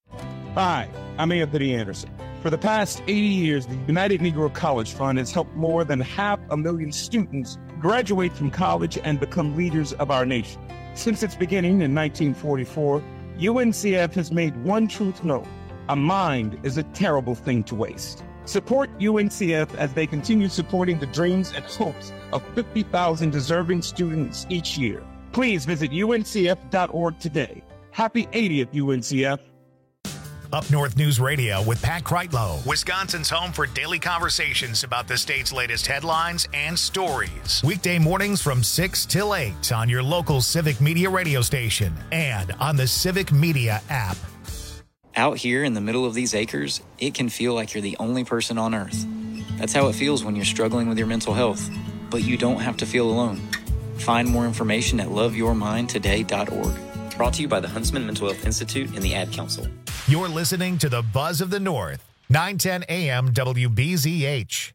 Hi, I'm Anthony Anderson. For the past 80 years, the United Negro College Fund has helped more than 500,000 students graduate from college and become leaders of our nation. Since its beginning in 1944, UNCF has made one truth known: a mind is a terrible thing to waste. Support UNCF as they continue supporting the dreams and hopes of 50,000 deserving students each year. Please visit uncf.org today. Happy 80th, UNCF. Up North News Radio with Pat Kreitlow, Wisconsin's home for daily conversations about the state's latest headlines and stories. Weekday mornings from 6 till 8 on your local Civic Media radio station and on the Civic Media app. Out here in the middle of these acres, it can feel like you're the only person on Earth. That's how it feels when you're struggling with your mental health. But you don't have to feel alone. Find more information at loveyourmindtoday.org. Brought to you by the Huntsman Mental Health Institute and the Ad Council. You're listening to the Buzz of the North, 910 AM WBZH.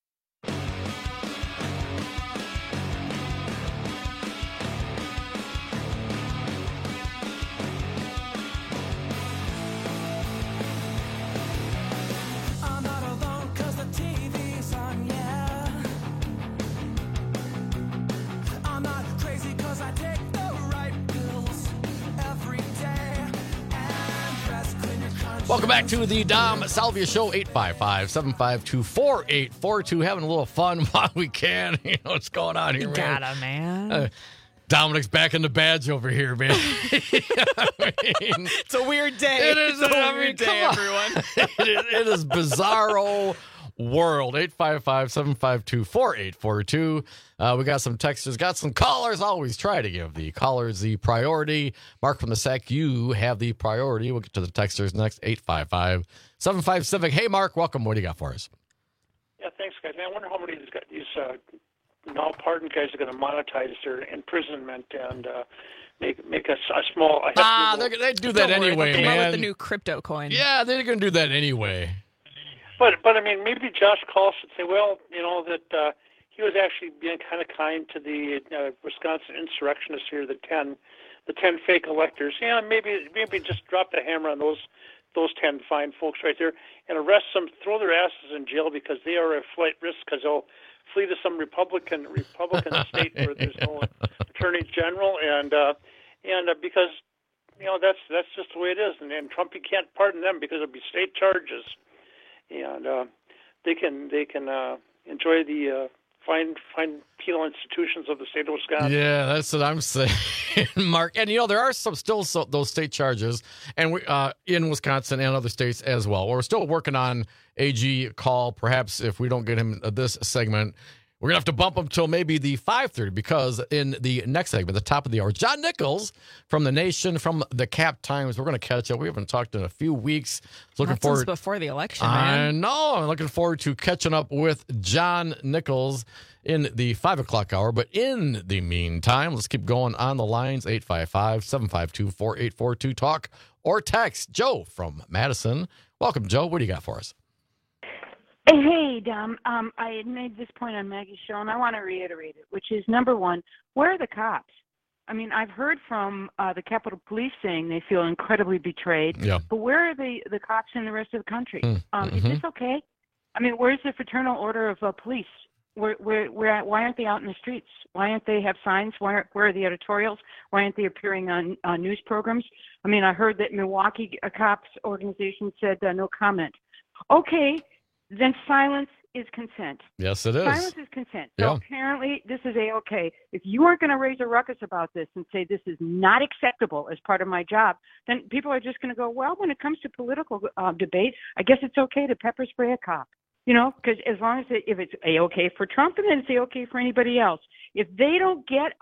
Welcome back to the Dom Salvia Show, 855-752-4842. Having a little fun while we can. You know what's going on here, man. Gotta, man. Dominic's back in the badge over here, man. It's a weird day. It is a weird day, everyone. It is bizarro world. 855-752-4842. We got some texters, got some callers. Always try to give the callers the priority. Mark from the SAC, you have the priority. We'll get to the texters next. 855-75-Civic. Hey, Mark, welcome. What do you got for us? Yeah, thanks, guys. I wonder how many of these now pardoned guys are going to monetize their imprisonment and make a small. They do that anyway, man. With the new crypto coin. Yeah, they're going to do that anyway. But I mean, maybe Josh Colson would say, well, you know, that he was actually being kind of kind to the Wisconsin insurrectionists here, the 10 fake electors. Yeah, maybe just drop the hammer on those 10 fine folks right there and arrest them, throw their asses in jail because they are a flight risk because they'll flee to some Republican state where there's no attorney general and because you know that's just the way it is. And Trump, you can't pardon them because it'll be state charges. And they can enjoy the fine penal institutions of the state of Wisconsin. Yeah, that's what I'm saying, Mark. And you know there are those state charges, and we in Wisconsin and other states as well. We're still working on AG call. Perhaps if we don't get him this segment, we're gonna have to bump him till maybe the 5:30 because in the next segment, the top of the hour, John Nichols from The Nation, from the Cap Times, we're gonna catch up. We haven't talked in a few weeks. Looking forward since before the election, man. I know. I'm looking forward to catching up with John Nichols in the 5 o'clock hour. But in the meantime, let's keep going on the lines. 855-752-4842. Talk or text. Joe from Madison. Welcome, Joe. What do you got for us? Hey, Dom. I had made this point on Maggie's show, and I want to reiterate it, which is, number one, where are the cops? I mean, I've heard from the Capitol Police saying they feel incredibly betrayed. Yeah. But where are the cops in the rest of the country? Is this okay? I mean, where's the Fraternal Order of Police? Why aren't they out in the streets? Why aren't they have signs? Where are the editorials? Why aren't they appearing on news programs? I mean, I heard that Milwaukee cops organization said no comment. Okay, then silence is consent. Yes, it is. Silence is consent. So apparently this is A-okay. If you aren't going to raise a ruckus about this and say this is not acceptable as part of my job, then people are just going to go, well, when it comes to political debate, I guess it's okay to pepper spray a cop. You know, because as long as if it's A-okay for Trump, and then it's A-okay for anybody else. If they don't get,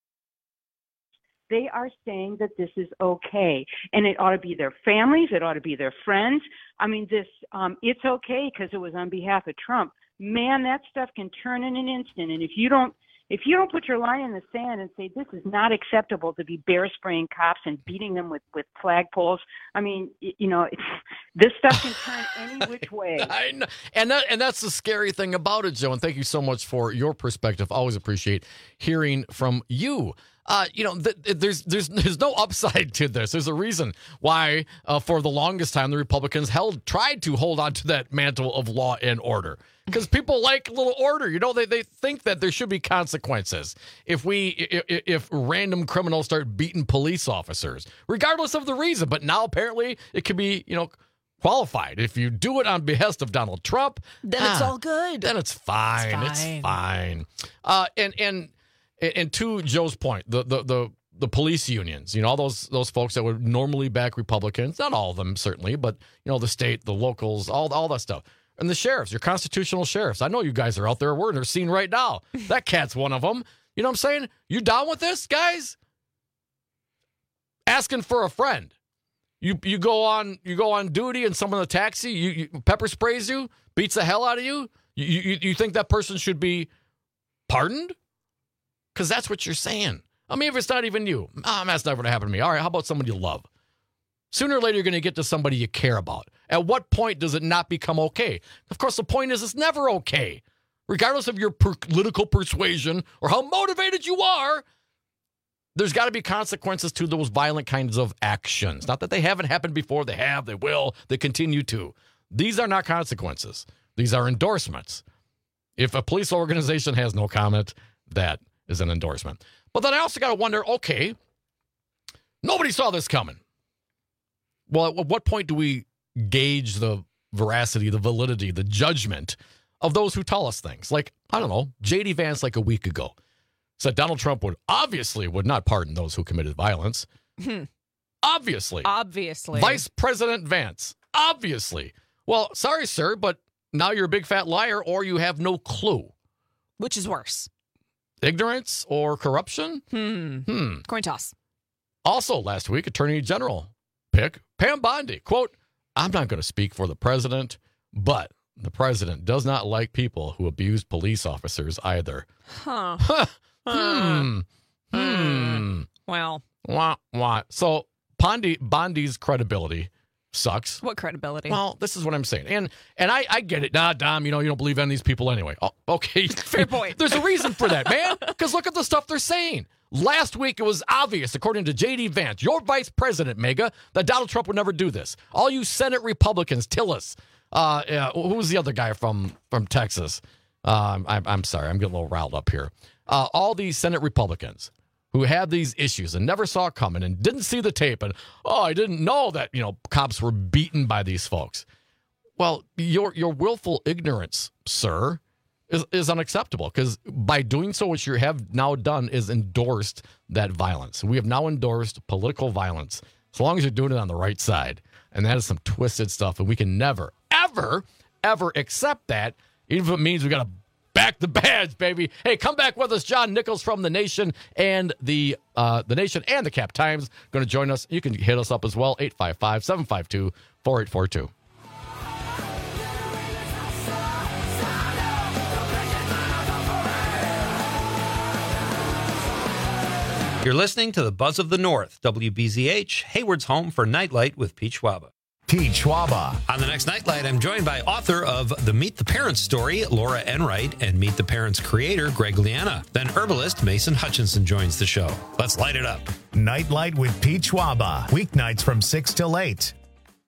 they are saying that this is okay, and it ought to be their families, it ought to be their friends. I mean, this it's okay because it was on behalf of Trump. Man, that stuff can turn in an instant, and if you don't put your line in the sand and say this is not acceptable to be bear spraying cops and beating them with flagpoles, I mean, you know, this stuff can turn any which way. I know. And that's the scary thing about it, Joe. And thank you so much for your perspective. Always appreciate hearing from you. You know, there's no upside to this. There's a reason why, for the longest time, the Republicans tried to hold on to that mantle of law and order. Because people like a little order. You know, they think that there should be consequences if random criminals start beating police officers, regardless of the reason. But now apparently it can be, you know, qualified. If you do it on behest of Donald Trump, then it's all good. Then it's fine. It's fine. And to Joe's point, the police unions, you know, all those folks that would normally back Republicans, not all of them certainly, but you know, the state, the locals, all that stuff. And the sheriffs, your constitutional sheriffs. I know you guys are out there. We're in their scene right now. That cat's one of them. You know what I'm saying? You down with this, guys? Asking for a friend. You go on duty and someone in the taxi, you pepper sprays you, beats the hell out of you. You think that person should be pardoned? Because that's what you're saying. I mean, if it's not even you, that's never going to happen to me. All right, how about somebody you love? Sooner or later, you're going to get to somebody you care about. At what point does it not become okay? Of course, the point is it's never okay. Regardless of your political persuasion or how motivated you are, there's got to be consequences to those violent kinds of actions. Not that they haven't happened before. They have, they will, they continue to. These are not consequences. These are endorsements. If a police organization has no comment, that is an endorsement. But then I also got to wonder, okay, nobody saw this coming. Well, at what point do we gauge the veracity, the validity, the judgment of those who tell us things? Like, I don't know, J.D. Vance like a week ago said Donald Trump would not pardon those who committed violence. Obviously. Vice President Vance. Obviously. Well, sorry, sir, but now you're a big fat liar or you have no clue. Which is worse? Ignorance or corruption? Coin toss. Also, last week, Attorney General pick Pam Bondi. Quote, I'm not going to speak for the president, but the president does not like people who abuse police officers either. Well. Wah. So Bondi's credibility sucks. What credibility? Well, this is what I'm saying. And I get it. Nah, Dom, you know, you don't believe in these people anyway. Oh, okay. Fair point. There's a reason for that, man. Because look at the stuff they're saying. Last week, it was obvious, according to J.D. Vance, your vice president, Mega, that Donald Trump would never do this. All you Senate Republicans, Tillis, who was the other guy from Texas? I'm sorry, I'm getting a little riled up here. All these Senate Republicans who had these issues and never saw it coming and didn't see the tape and, I didn't know that, you know, cops were beaten by these folks. Well, your willful ignorance, sir, is unacceptable, because by doing so, what you have now done is endorsed that violence. We have now endorsed political violence, so long as you're doing it on the right side. And that is some twisted stuff, and we can never, ever, ever accept that, even if it means we got to back the badge, baby. Hey, come back with us. John Nichols from The Nation and the Nation and the Cap Times going to join us. You can hit us up as well, 855-752-4842. You're listening to the Buzz of the North, WBZH, Hayward's home for Nightlight with Pete Schwaba. Pete Schwaba. On the next Nightlight, I'm joined by author of the Meet the Parents story, Laura Enright, and Meet the Parents creator, Greg Liana. Then herbalist Mason Hutchinson joins the show. Let's light it up. Nightlight with Pete Schwaba. Weeknights from 6 till 8.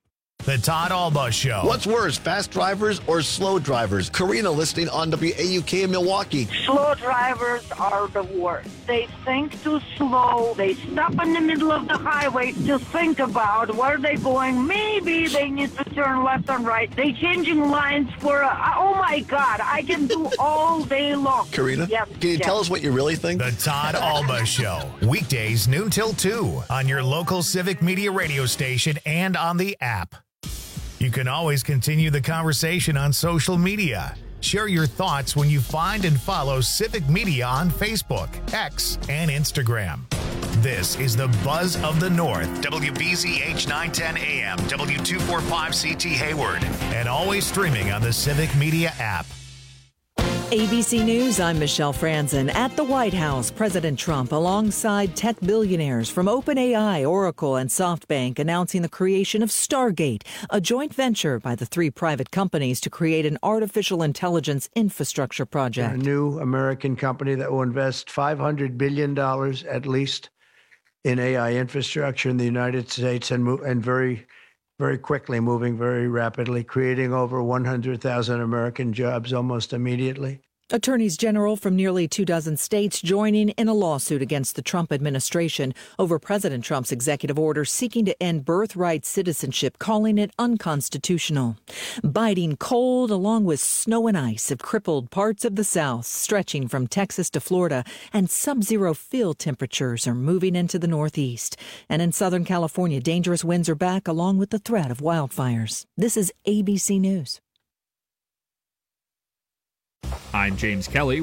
The Todd Alba Show. What's worse, fast drivers or slow drivers? Karina listening on WAUK in Milwaukee. Slow drivers are the worst. They think too slow. They stop in the middle of the highway to think about where they're going. Maybe they need to turn left and right. They changing lines for oh my God, I can do all day long. Karina, can you tell us what you really think? The Todd Alba Show. Weekdays noon till 2 on your local Civic Media radio station and on the app. You can always continue the conversation on social media. Share your thoughts when you find and follow Civic Media on Facebook, X, and Instagram. This is the Buzz of the North, WBZH 910 AM, W245CT Hayward, and always streaming on the Civic Media app. ABC News, I'm Michelle Franzen. At the White House, President Trump, alongside tech billionaires from OpenAI, Oracle, and SoftBank, announcing the creation of Stargate, a joint venture by the three private companies to create an artificial intelligence infrastructure project. A new American company that will invest $500 billion at least in AI infrastructure in the United States and very quickly, moving very rapidly, creating over 100,000 American jobs almost immediately. Attorneys general from nearly 24 states joining in a lawsuit against the Trump administration over President Trump's executive order seeking to end birthright citizenship, calling it unconstitutional. Biting cold along with snow and ice have crippled parts of the South, stretching from Texas to Florida, and sub-zero field temperatures are moving into the Northeast. And in Southern California, dangerous winds are back along with the threat of wildfires. This is ABC News. I'm James Kelly.